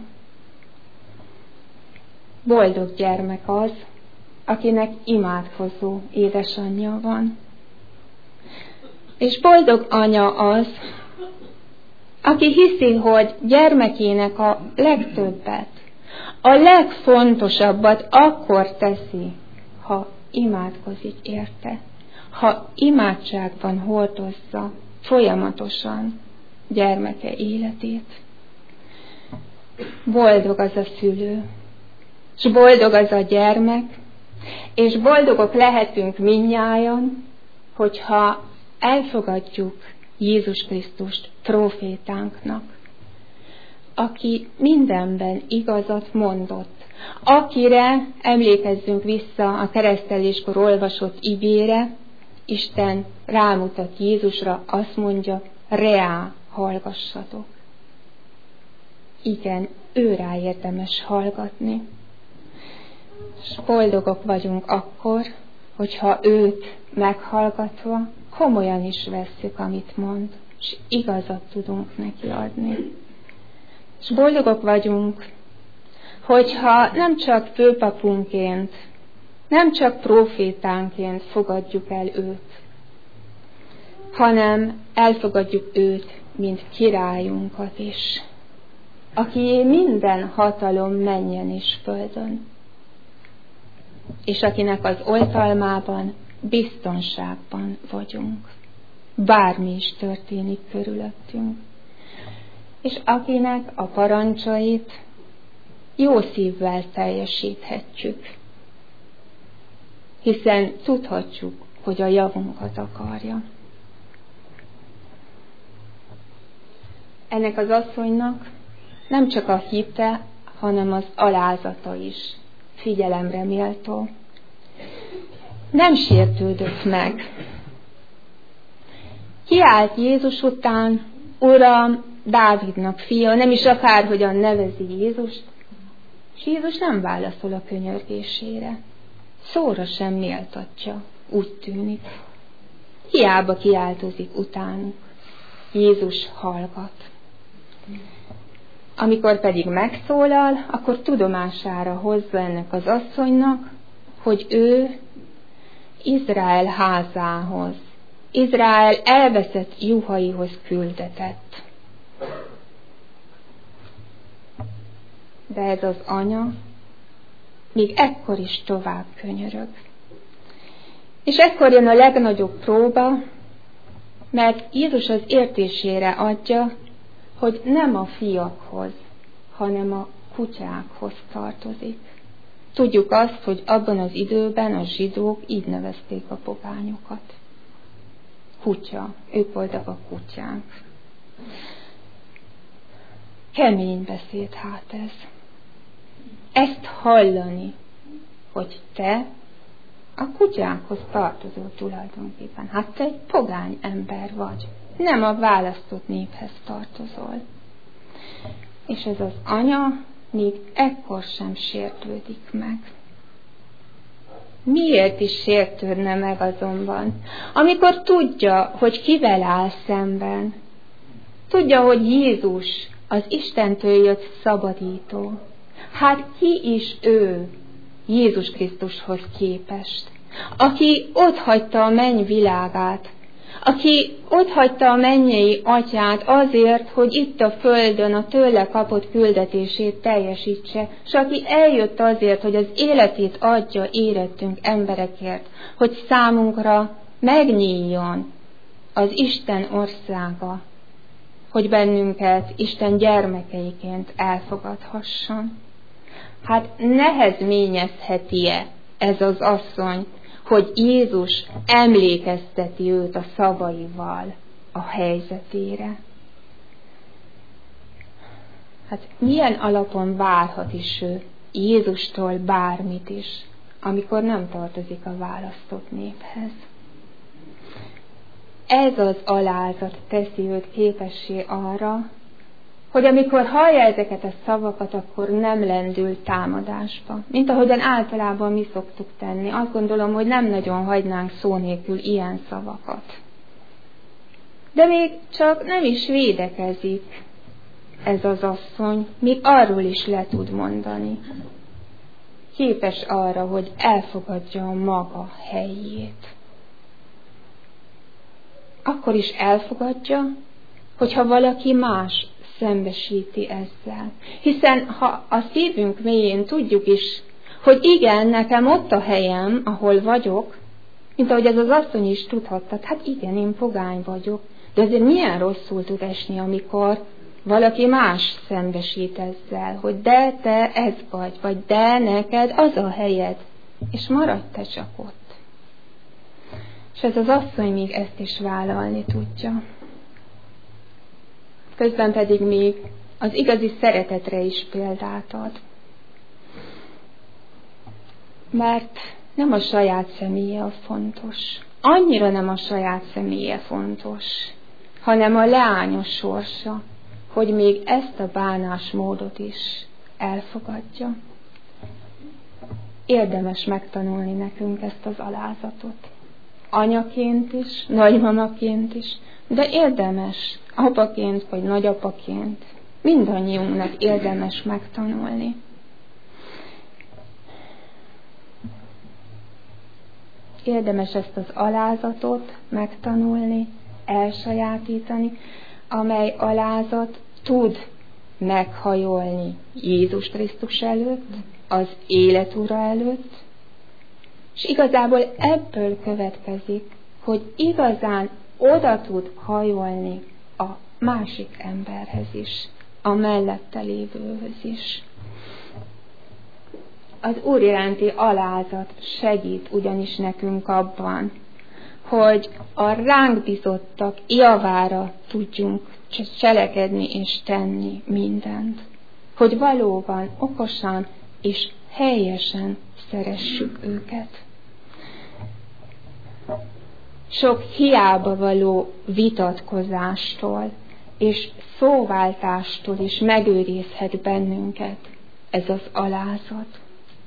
Boldog gyermek az, akinek imádkozó édesanyja van. És boldog anya az, aki hiszi, hogy gyermekének a legtöbbet, a legfontosabbat akkor teszi, ha imádkozik érte, ha imádságban hordozza folyamatosan gyermeke életét. Boldog az a szülő, és boldog az a gyermek, és boldogok lehetünk mindnyájan, hogyha elfogadjuk Jézus Krisztust prófétánknak, aki mindenben igazat mondott, akire emlékezzünk vissza a kereszteléskor olvasott igére, Isten rámutat Jézusra, azt mondja, reá, hallgassatok. Igen, őrá érdemes hallgatni. És boldogok vagyunk akkor, hogyha őt meghallgatva komolyan is vesszük, amit mond, és igazat tudunk neki adni. És boldogok vagyunk, hogyha nem csak főpapunként, nem csak prófétánként fogadjuk el őt, hanem elfogadjuk őt, mint királyunkat is, akié minden hatalom mennyen és földön, és akinek az oltalmában biztonságban vagyunk, bármi is történik körülöttünk, és akinek a parancsait jó szívvel teljesíthetjük, hiszen tudhatjuk, hogy a javunkat akarja. Ennek az asszonynak nem csak a hite, hanem az alázata is figyelemre méltó. Nem sértődött meg. Kiállt Jézus után, Uram, Dávidnak fia, nem is akárhogyan nevezi Jézust, és Jézus nem válaszol a könyörgésére. Szóra sem méltatja, úgy tűnik. Hiába kiáltozik utánuk. Jézus hallgat. Amikor pedig megszólal, akkor tudomására hozza ennek az asszonynak, hogy ő Izrael házához, Izrael elveszett juhaihoz küldetett. De ez az anya még ekkor is tovább könyörög. És ekkor jön a legnagyobb próba, mert Jézus az értésére adja, hogy nem a fiakhoz, hanem a kutyákhoz tartozik. Tudjuk azt, hogy abban az időben a zsidók így nevezték a pogányokat. Kutya, ők voltak a kutyák. Kemény beszéd hát ez. Ezt hallani, hogy te a kutyákhoz tartozol tulajdonképpen. Hát te egy pogány ember vagy. Nem a választott néphez tartozol. És ez az anya még ekkor sem sértődik meg. Miért is sértődne meg azonban? Amikor tudja, hogy kivel áll szemben. Tudja, hogy Jézus az Istentől jött szabadító. Hát ki is ő Jézus Krisztushoz képest? Aki otthagyta a menny világát, aki otthagyta a mennyei atyát azért, hogy itt a földön a tőle kapott küldetését teljesítse, és aki eljött azért, hogy az életét adja érettünk emberekért, hogy számunkra megnyíljon az Isten országa, hogy bennünket Isten gyermekeiként elfogadhasson. Hát nehezményezheti-e ez az asszony, hogy Jézus emlékezteti őt a szavaival a helyzetére? Hát milyen alapon várhat is ő Jézustól bármit is, amikor nem tartozik a választott néphez? Ez az alázat teszi őt képessé arra, hogy amikor hallja ezeket a szavakat, akkor nem lendül támadásba. Mint ahogyan általában mi szoktuk tenni. Azt gondolom, hogy nem nagyon hagynánk szó nélkül ilyen szavakat. De még csak nem is védekezik ez az asszony, még arról is le tud mondani. Képes arra, hogy elfogadja a maga helyét. Akkor is elfogadja, hogyha valaki más szembesíti ezzel. Hiszen ha a szívünk mélyén tudjuk is, hogy igen, nekem ott a helyem, ahol vagyok, mint ahogy ez az asszony is tudhatta, hát igen, én pogány vagyok, De azért milyen rosszul tud esni, amikor valaki más szembesít ezzel, hogy de te ez vagy de neked az a helyed, és maradj te csak ott. És ez az asszony még ezt is vállalni tudja. Közben pedig még az igazi szeretetre is példát ad. Mert nem a saját személye a fontos. Annyira nem a saját személye fontos, hanem a leányos sorsa, hogy még ezt a bánásmódot is elfogadja. Érdemes megtanulni nekünk ezt az alázatot. Anyaként is, nagymamaként is, de érdemes apaként vagy nagyapaként. Mindannyiunknak érdemes megtanulni. Érdemes ezt az alázatot megtanulni, elsajátítani, amely alázat tud meghajolni Jézus Krisztus előtt, az élet Ura előtt, és igazából ebből következik, hogy igazán oda tud hajolni a másik emberhez is, a mellette lévőhöz is. Az Úr iránti alázat segít ugyanis nekünk abban, hogy a ránk bízottak javára tudjunk cselekedni és tenni mindent. Hogy valóban, okosan és helyesen szeressük őket. Sok hiába való vitatkozástól és szóváltástól is megőrizhet bennünket ez az alázat.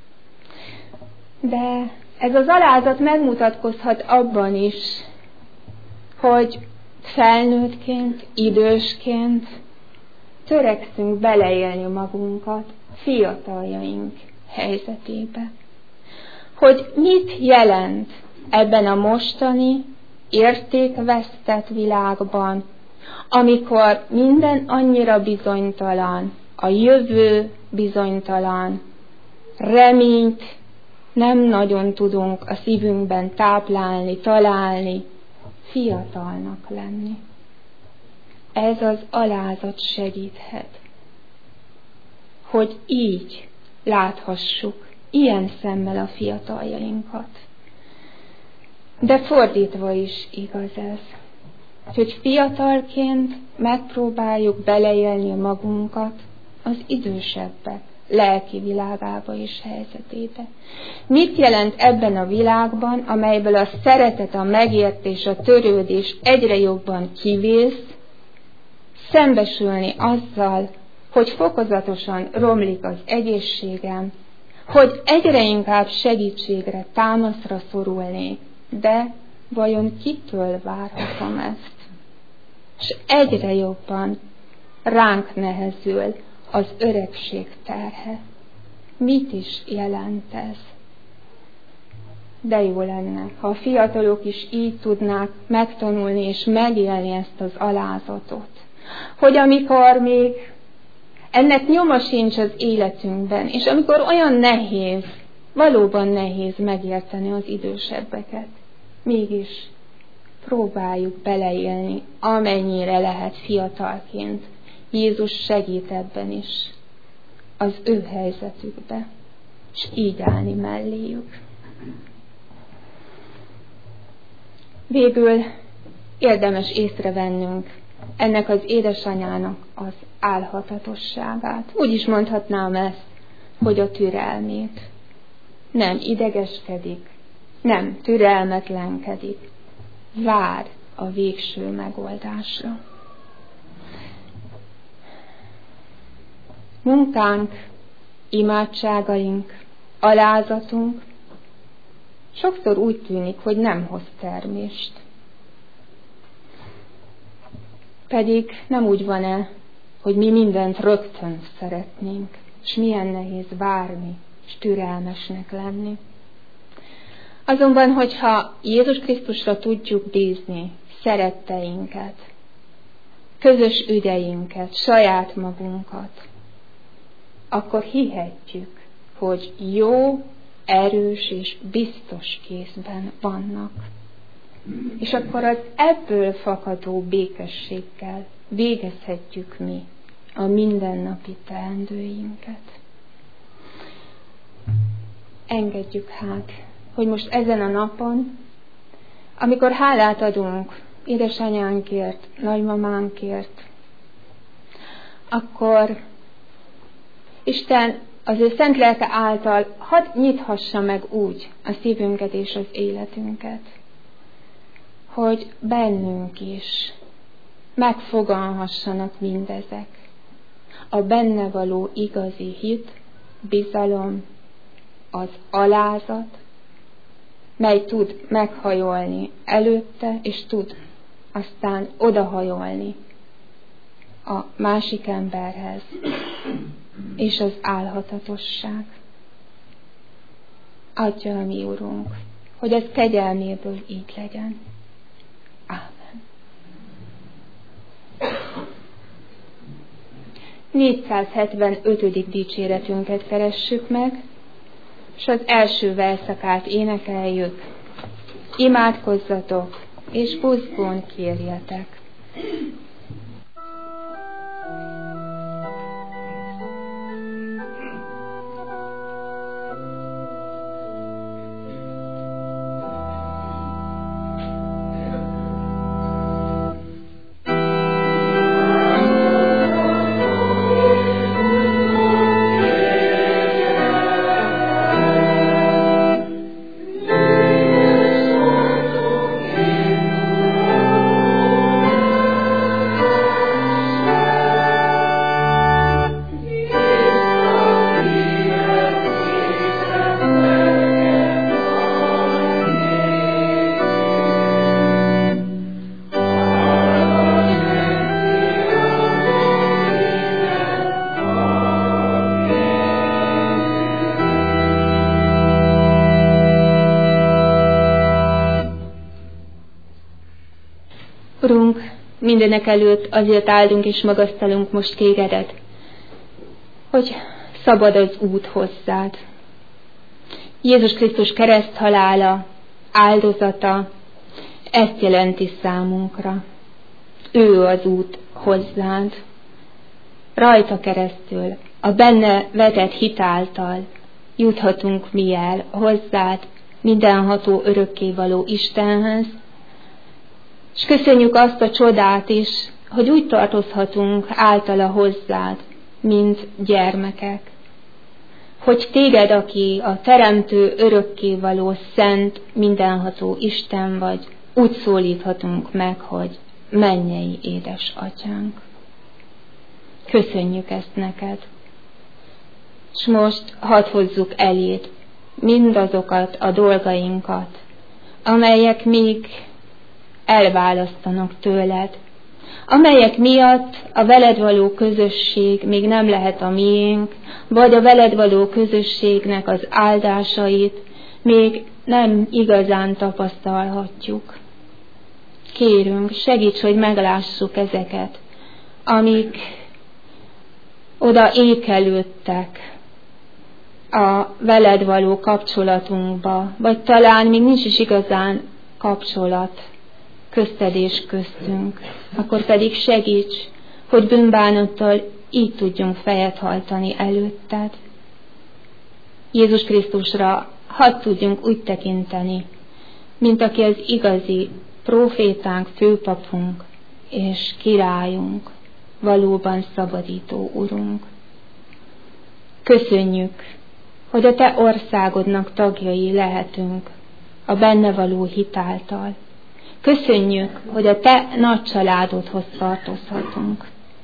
De ez az alázat megmutatkozhat abban is, hogy felnőttként, idősként törekszünk beleélni magunkat fiataljaink helyzetébe. Hogy mit jelent ebben a mostani értékvesztett világban, amikor minden annyira bizonytalan, a jövő bizonytalan, reményt nem nagyon tudunk a szívünkben táplálni, találni, fiatalnak lenni. Ez az alázat segíthet, hogy így láthassuk ilyen szemmel a fiataljainkat. De fordítva is igaz ez, hogy fiatalként megpróbáljuk beleélni magunkat az idősebbek lelki világába és helyzetébe. Mit jelent ebben a világban, amelyből a szeretet, a megértés, a törődés egyre jobban kivész, szembesülni azzal, hogy fokozatosan romlik az egészségem, hogy egyre inkább segítségre, támaszra szorulnék, de vajon kitől várhatom ezt? És egyre jobban ránk nehezül az öregség terhe. Mit is jelent ez? De jó lenne, ha a fiatalok is így tudnák megtanulni és megélni ezt az alázatot. Hogy amikor még ennek nyoma sincs az életünkben, és amikor olyan nehéz, valóban nehéz megérteni az idősebbeket, mégis próbáljuk beleélni, amennyire lehet fiatalként. Jézus segít ebben is, az ő helyzetükbe, és így állni melléjük. Végül érdemes észrevennünk ennek az édesanyának az álhatatosságát. Úgy is mondhatnám ezt, hogy a türelmét. Nem idegeskedik, nem türelmetlenkedik, vár a végső megoldásra. Munkánk, imádságaink, alázatunk sokszor úgy tűnik, hogy nem hoz termést. Pedig nem úgy van-e, hogy mi mindent rögtön szeretnénk, és milyen nehéz várni, és türelmesnek lenni. Azonban, hogyha Jézus Krisztusra tudjuk bízni szeretteinket, közös ügyeinket, saját magunkat, akkor hihetjük, hogy jó, erős és biztos kézben vannak. És akkor az ebből fakadó békességgel végezhetjük mi a mindennapi teendőinket. Engedjük hát, hogy most ezen a napon, amikor hálát adunk édesanyánkért, nagymamánkért, akkor Isten az ő szent lelke által hadd nyithassa meg úgy a szívünket és az életünket, hogy bennünk is megfogalhassanak mindezek. A benne való igazi hit, bizalom, az alázat, mely tud meghajolni előtte, és tud aztán odahajolni a másik emberhez, és az álhatatosság. Adja a mi Urunk, hogy ez kegyelméből így legyen. Ámen. 475. dicséretünket keressük meg, és az első verszakát énekeljük. Imádkozzatok, és buzgón kérjetek. Urunk, mindenek előtt azért áldunk és magasztalunk most tégedet, hogy szabad az út hozzád. Jézus Krisztus kereszthalála, áldozata, ezt jelenti számunkra. Ő az út hozzád. Rajta keresztül, a benne vetett hit által juthatunk mi el hozzád, mindenható örökkévaló Istenhez, és köszönjük azt a csodát is, hogy úgy tartozhatunk általa hozzád, mint gyermekek. Hogy téged, aki a teremtő, örökkévaló, szent, mindenható Isten vagy, úgy szólíthatunk meg, hogy mennyei édesatyánk. Köszönjük ezt neked. És most hadd hozzuk eléd mindazokat a dolgainkat, amelyek még elválasztanak tőled, amelyek miatt a veled való közösség még nem lehet a miénk, vagy a veled való közösségnek az áldásait még nem igazán tapasztalhatjuk. Kérünk, segíts, hogy meglássuk ezeket, amik oda ékelődtek a veled való kapcsolatunkba, vagy talán még nincs is igazán kapcsolat közted és köztünk, akkor pedig segíts, hogy bűnbánattal így tudjunk fejet hajtani előtted. Jézus Krisztusra hadd tudjunk úgy tekinteni, mint aki az igazi prófétánk, főpapunk és királyunk, valóban szabadító Urunk. Köszönjük, hogy a te országodnak tagjai lehetünk a benne való hit által. Köszönjük, hogy a te nagy családodhoz tartozhatunk.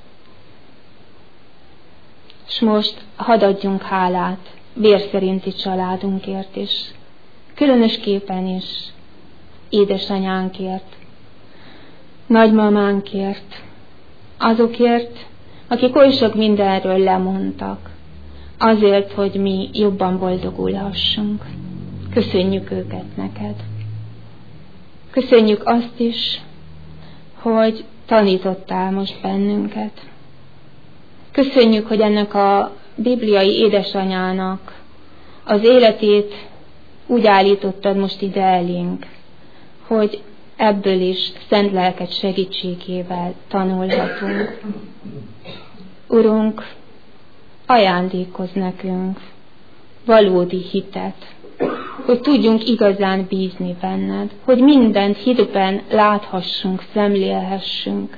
És most hadd adjunk hálát vérszerinti családunkért is, különösképpen is édesanyánkért, nagymamánkért, azokért, akik oly sok mindenről lemondtak, azért, hogy mi jobban boldogulhassunk. Köszönjük őket neked. Köszönjük azt is, hogy tanítottál most bennünket. Köszönjük, hogy ennek a bibliai édesanyának az életét úgy állítottad most ide elénk, hogy ebből is szent lelked segítségével tanulhatunk. Urunk, ajándékozz nekünk valódi hitet, hogy tudjunk igazán bízni benned, hogy mindent hitben láthassunk, szemlélhessünk,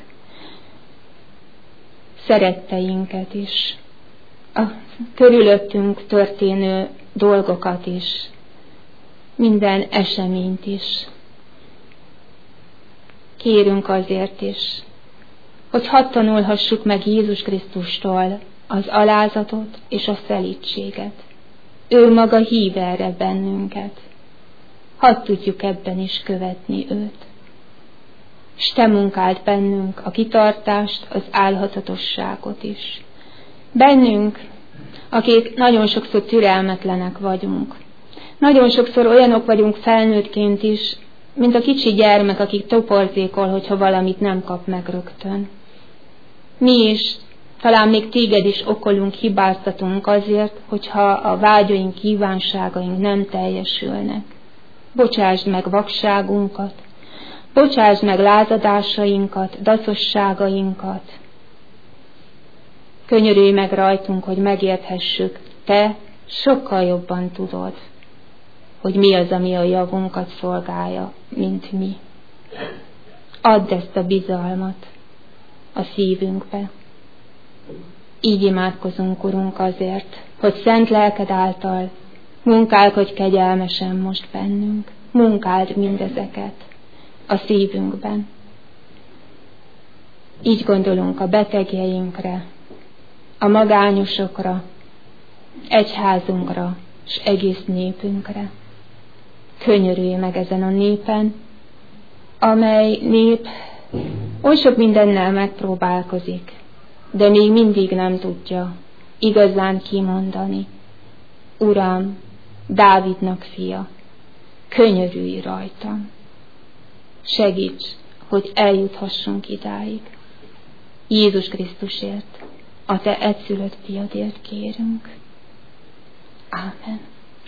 szeretteinket is, a körülöttünk történő dolgokat is, minden eseményt is. Kérünk azért is, hogy hadd tanulhassuk meg Jézus Krisztustól az alázatot és a szelídséget. Ő maga hív erre bennünket. Hadd tudjuk ebben is követni őt. S te munkáld bennünk a kitartást, az álhatatosságot is. Bennünk, akik nagyon sokszor türelmetlenek vagyunk. Nagyon sokszor olyanok vagyunk felnőttként is, mint a kicsi gyermek, akik toporzékol, hogyha valamit nem kap meg rögtön. Mi is, talán még téged is okolunk, hibáztatunk azért, hogyha a vágyaink, kívánságaink nem teljesülnek. Bocsásd meg vakságunkat, bocsásd meg lázadásainkat, dacosságainkat. Könyörülj meg rajtunk, hogy megérthessük, te sokkal jobban tudod, hogy mi az, ami a javunkat szolgálja, mint mi. Add ezt a bizalmat a szívünkbe. Így imádkozunk, Urunk, azért, hogy szent lelked által munkálkodj kegyelmesen most bennünk. Munkáld mindezeket a szívünkben. Így gondolunk a betegjeinkre, a magányosokra, egyházunkra és egész népünkre. Könyörülj meg ezen a népen, amely nép oly sok mindennel megpróbálkozik, de még mindig nem tudja igazán kimondani. Uram, Dávidnak fia, könyörülj rajtam. Segíts, hogy eljuthassunk idáig. Jézus Krisztusért, a te egyszülött fiadért kérünk. Ámen.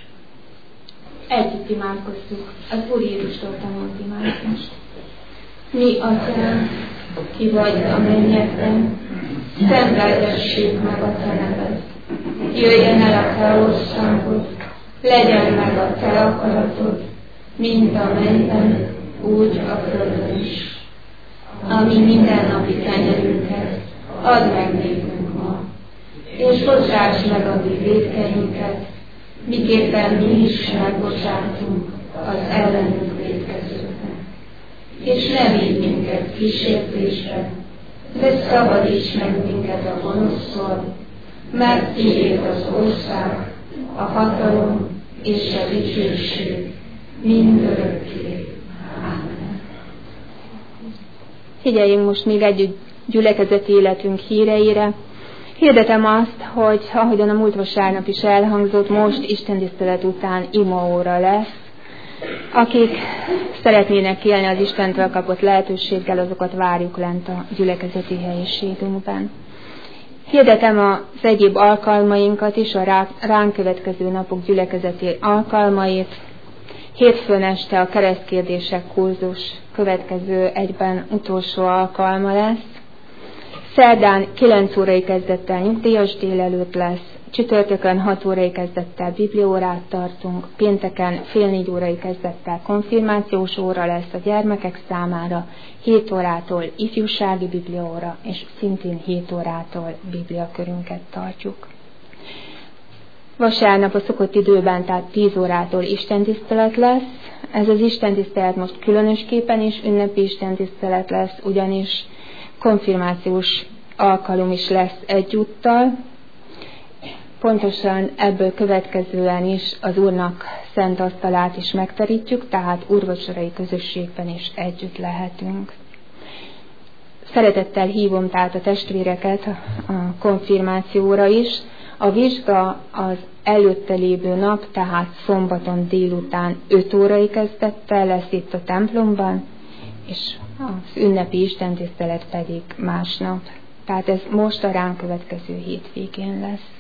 Együtt imádkoztuk az Úr Jézustól tanult imádkozást. Mi, Atyám, ki vagy a mennyekben, szenteltessék meg a te neved. Jöjjön el a te országod, legyen meg a te akaratod, mint a mennyben, úgy a földön is. Ami mindennapi kenyerünket, add meg nékünk ma, és bocsáss meg a mi vétkeinket, miképpen mi is megbocsátunk az ellenünk vétkezőknek. És ne vigy minket kísértésbe, de szabadíts meg minket a gonosztól, mert tiéd az ország, a hatalom és a dicsőség mindörökké. Ámen. Figyeljünk most még együtt gyülekezeti életünk híreire. Hirdetem azt, hogy ahogyan a múlt vasárnap is elhangzott, most istentisztelet után imaóra lesz. Akik szeretnének élni az Istentől kapott lehetőséggel, azokat várjuk lent a gyülekezeti helyiségünkben. Hirdetem az egyéb alkalmainkat is, a ránk következő napok gyülekezeti alkalmait. Hétfőn este a keresztkérdések kurzus következő egyben utolsó alkalma lesz. Szerdán 9 órai kezdettel nyugdíjas délelőtt lesz, csütörtökön 6 órai kezdettel bibliaórát tartunk, pénteken fél 4 órai kezdettel konfirmációs óra lesz a gyermekek számára, 7 órától ifjúsági bibliaóra, és szintén 7 órától bibliakörünket tartjuk. Vasárnap a szokott időben, tehát 10 órától istentisztelet lesz. Ez az istentisztelet most különösképpen is ünnepi istentisztelet lesz, ugyanis konfirmációs alkalom is lesz egyúttal. Pontosan ebből következően is az Úrnak szent asztalát is megterítjük, tehát úrvacsorai közösségben is együtt lehetünk. Szeretettel hívom tehát a testvéreket a konfirmációra is. A vizsga az előtte lévő nap, tehát szombaton délután 5 órai kezdettel lesz itt a templomban, és az ünnepi istentisztelet pedig másnap. Tehát ez most a ránk következő hétvégén lesz.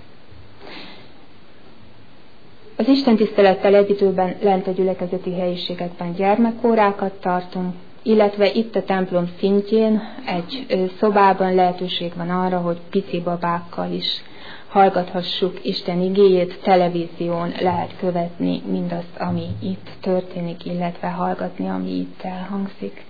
Az istentisztelettel egy időben lent a gyülekezeti helyiségekben gyermekórákat tartunk, illetve itt a templom szintjén egy szobában lehetőség van arra, hogy pici babákkal is hallgathassuk Isten igéjét, televízión lehet követni mindazt, ami itt történik, illetve hallgatni, ami itt elhangzik.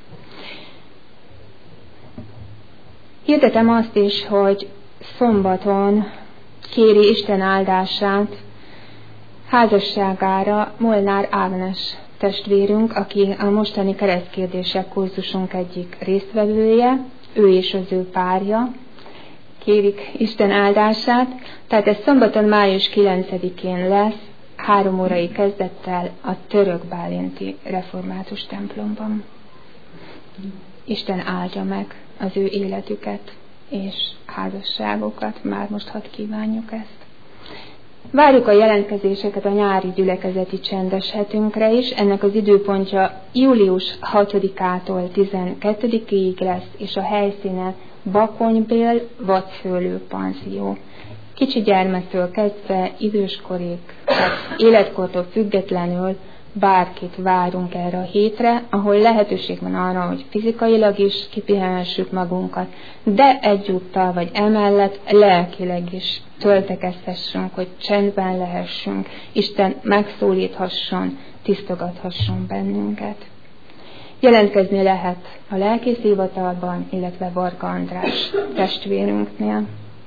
Hirdetem azt is, hogy szombaton kéri Isten áldását házasságára Molnár Ágnes testvérünk, aki a mostani keresztkérdések kurzusunk egyik résztvevője, ő és az ő párja. Kérik Isten áldását, tehát ez szombaton május 9-én lesz, 3 órai kezdettel a Török Bálinti Református templomban. Isten áldja meg az ő életüket és házasságokat, már most hadd kívánjuk ezt. Várjuk a jelentkezéseket a nyári gyülekezeti csendes hetünkre is. Ennek az időpontja július 6-ától 12-ig lesz, és a helyszíne Bakonybél vadszőlő panzió. Kicsi gyermektől kezdve időskorig, életkortól függetlenül bárkit várunk erre a hétre, ahol lehetőség van arra, hogy fizikailag is kipihenhessük magunkat, de egyúttal vagy emellett lelkileg is töltekezhessünk, hogy csendben lehessünk, Isten megszólíthasson, tisztogathasson bennünket. Jelentkezni lehet a lelkészhivatalban, illetve Varga András testvérünknél.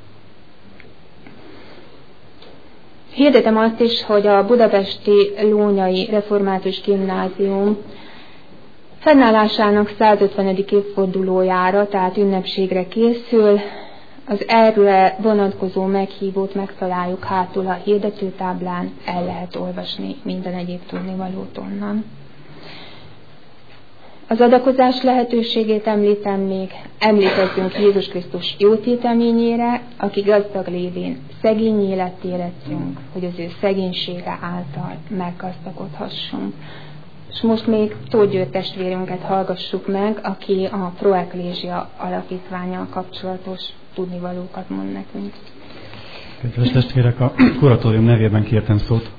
Hirdetem azt is, hogy a budapesti Lónyai Református Gimnázium fennállásának 150. évfordulójára, tehát ünnepségre készül. Az erre vonatkozó meghívót megtaláljuk hátul a hirdetőtáblán, el lehet olvasni minden egyéb tudnivalót onnan. Az adakozás lehetőségét említem még, emlékezzünk Jézus Krisztus jótéteményére, aki gazdag lévén szegény életté lettünk, hogy az ő szegénysége által meggazdagodhassunk. És most még Tóth György testvérünket hallgassuk meg, aki a Proeklézsia alapítvánnyal kapcsolatos tudnivalókat mond nekünk. Kedves testvérek, a kuratórium nevében kértem szót.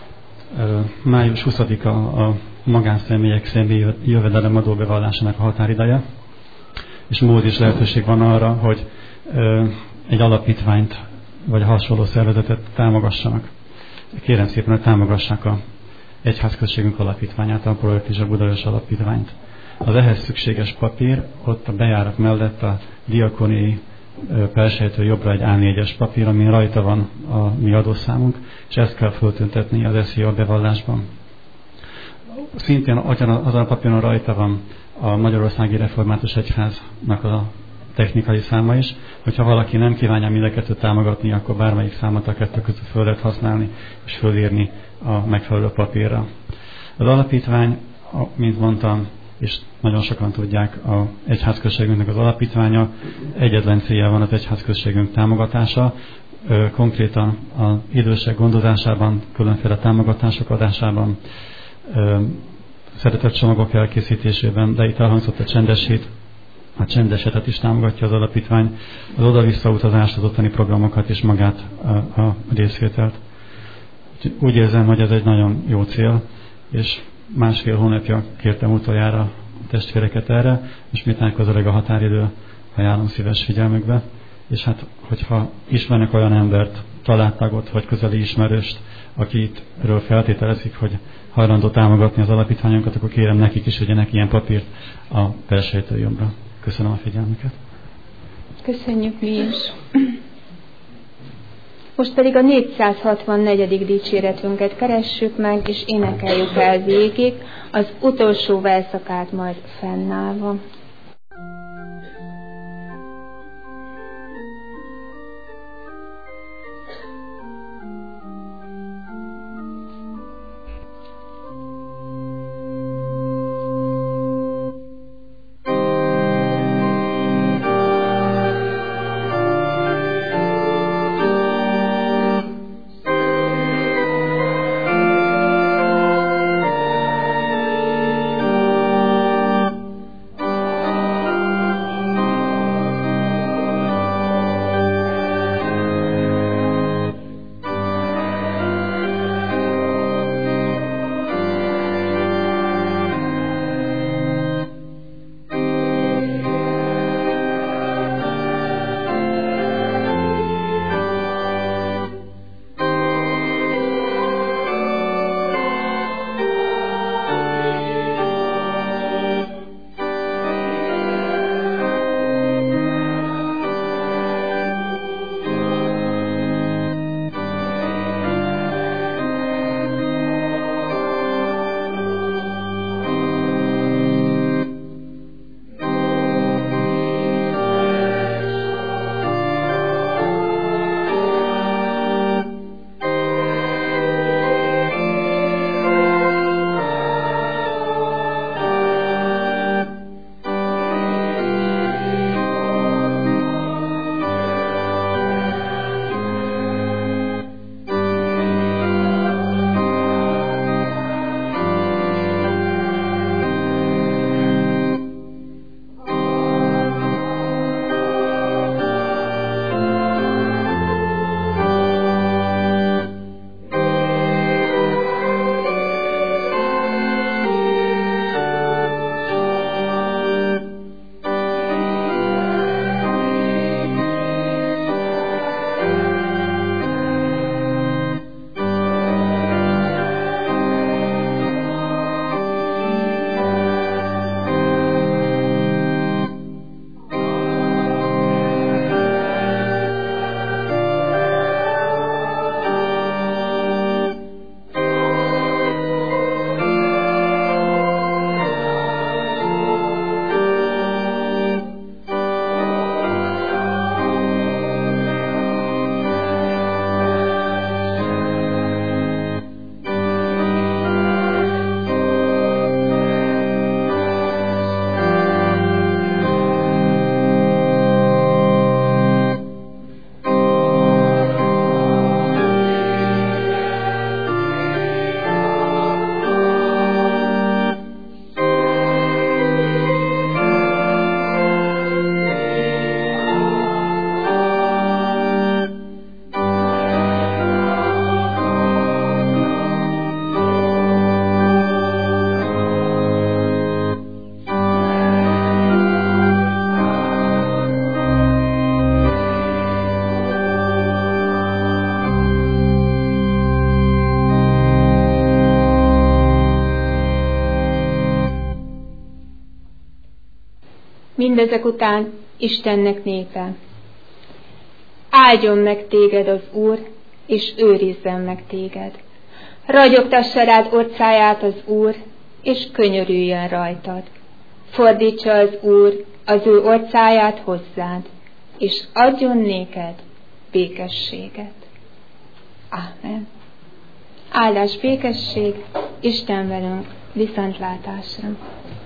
Május 20-a a magánszemélyek személyi jövedelemadó bevallásának a határideje, és mód és lehetőség van arra, hogy egy alapítványt vagy hasonló szervezetet támogassanak. Kérem szépen, hogy támogassák a egyházközségünk alapítványát, a Proeklézsia Budaörs alapítványt. Az ehhez szükséges papír, ott a bejárat mellett a diakóniai persejtől jobbra egy A4-es papír, amin rajta van a mi adószámunk, és ezt kell föltüntetni az SZIA bevallásban. Szintén azon a papíron rajta van a Magyarországi Református Egyháznak a technikai száma is. Hogyha valaki nem kívánja mind a kettőt támogatni, akkor bármelyik számot a kettő között föl lehet használni, és fölírni a megfelelő papírra. Az alapítvány, mint mondtam, és nagyon sokan tudják, az egyházközségünknek az alapítványa egyetlen célja van az egyházközségünk támogatása, konkrétan az idősek gondozásában, különféle támogatások adásában, szeretetcsomagok elkészítésében, de itt elhangzott a csendes hét, a csendes hetet is támogatja az alapítvány, az oda-vissza utazást, az ottani programokat és magát a részvételt. Úgy érzem, hogy ez egy nagyon jó cél, és 1,5 hónapja kértem utoljára a testvéreket erre, és miután közeleg a határidő, ajánlom szíves figyelmükbe. És hát, hogyha ismernek olyan embert, családtagot vagy közeli ismerőst, akitről feltételezik, hogy hajlandó támogatni az alapítványunkat, akkor kérem nekik is vegyenek ilyen papírt a persejtőjobbra. Köszönöm a figyelmüket. Köszönjük mi is. Most pedig a 464. dicséretünket keressük meg, és énekeljük el végig az utolsó verszakát majd fennállva. mindezek után Istennek népe. Áldjon meg téged az Úr, és őrizzen meg téged. Ragyogtassa rád orcáját az Úr, és könyörüljön rajtad. Fordítsa az Úr az ő orcáját hozzád, és adjon néked békességet. Ámen. Áldás, békesség, Isten velünk, viszontlátásra.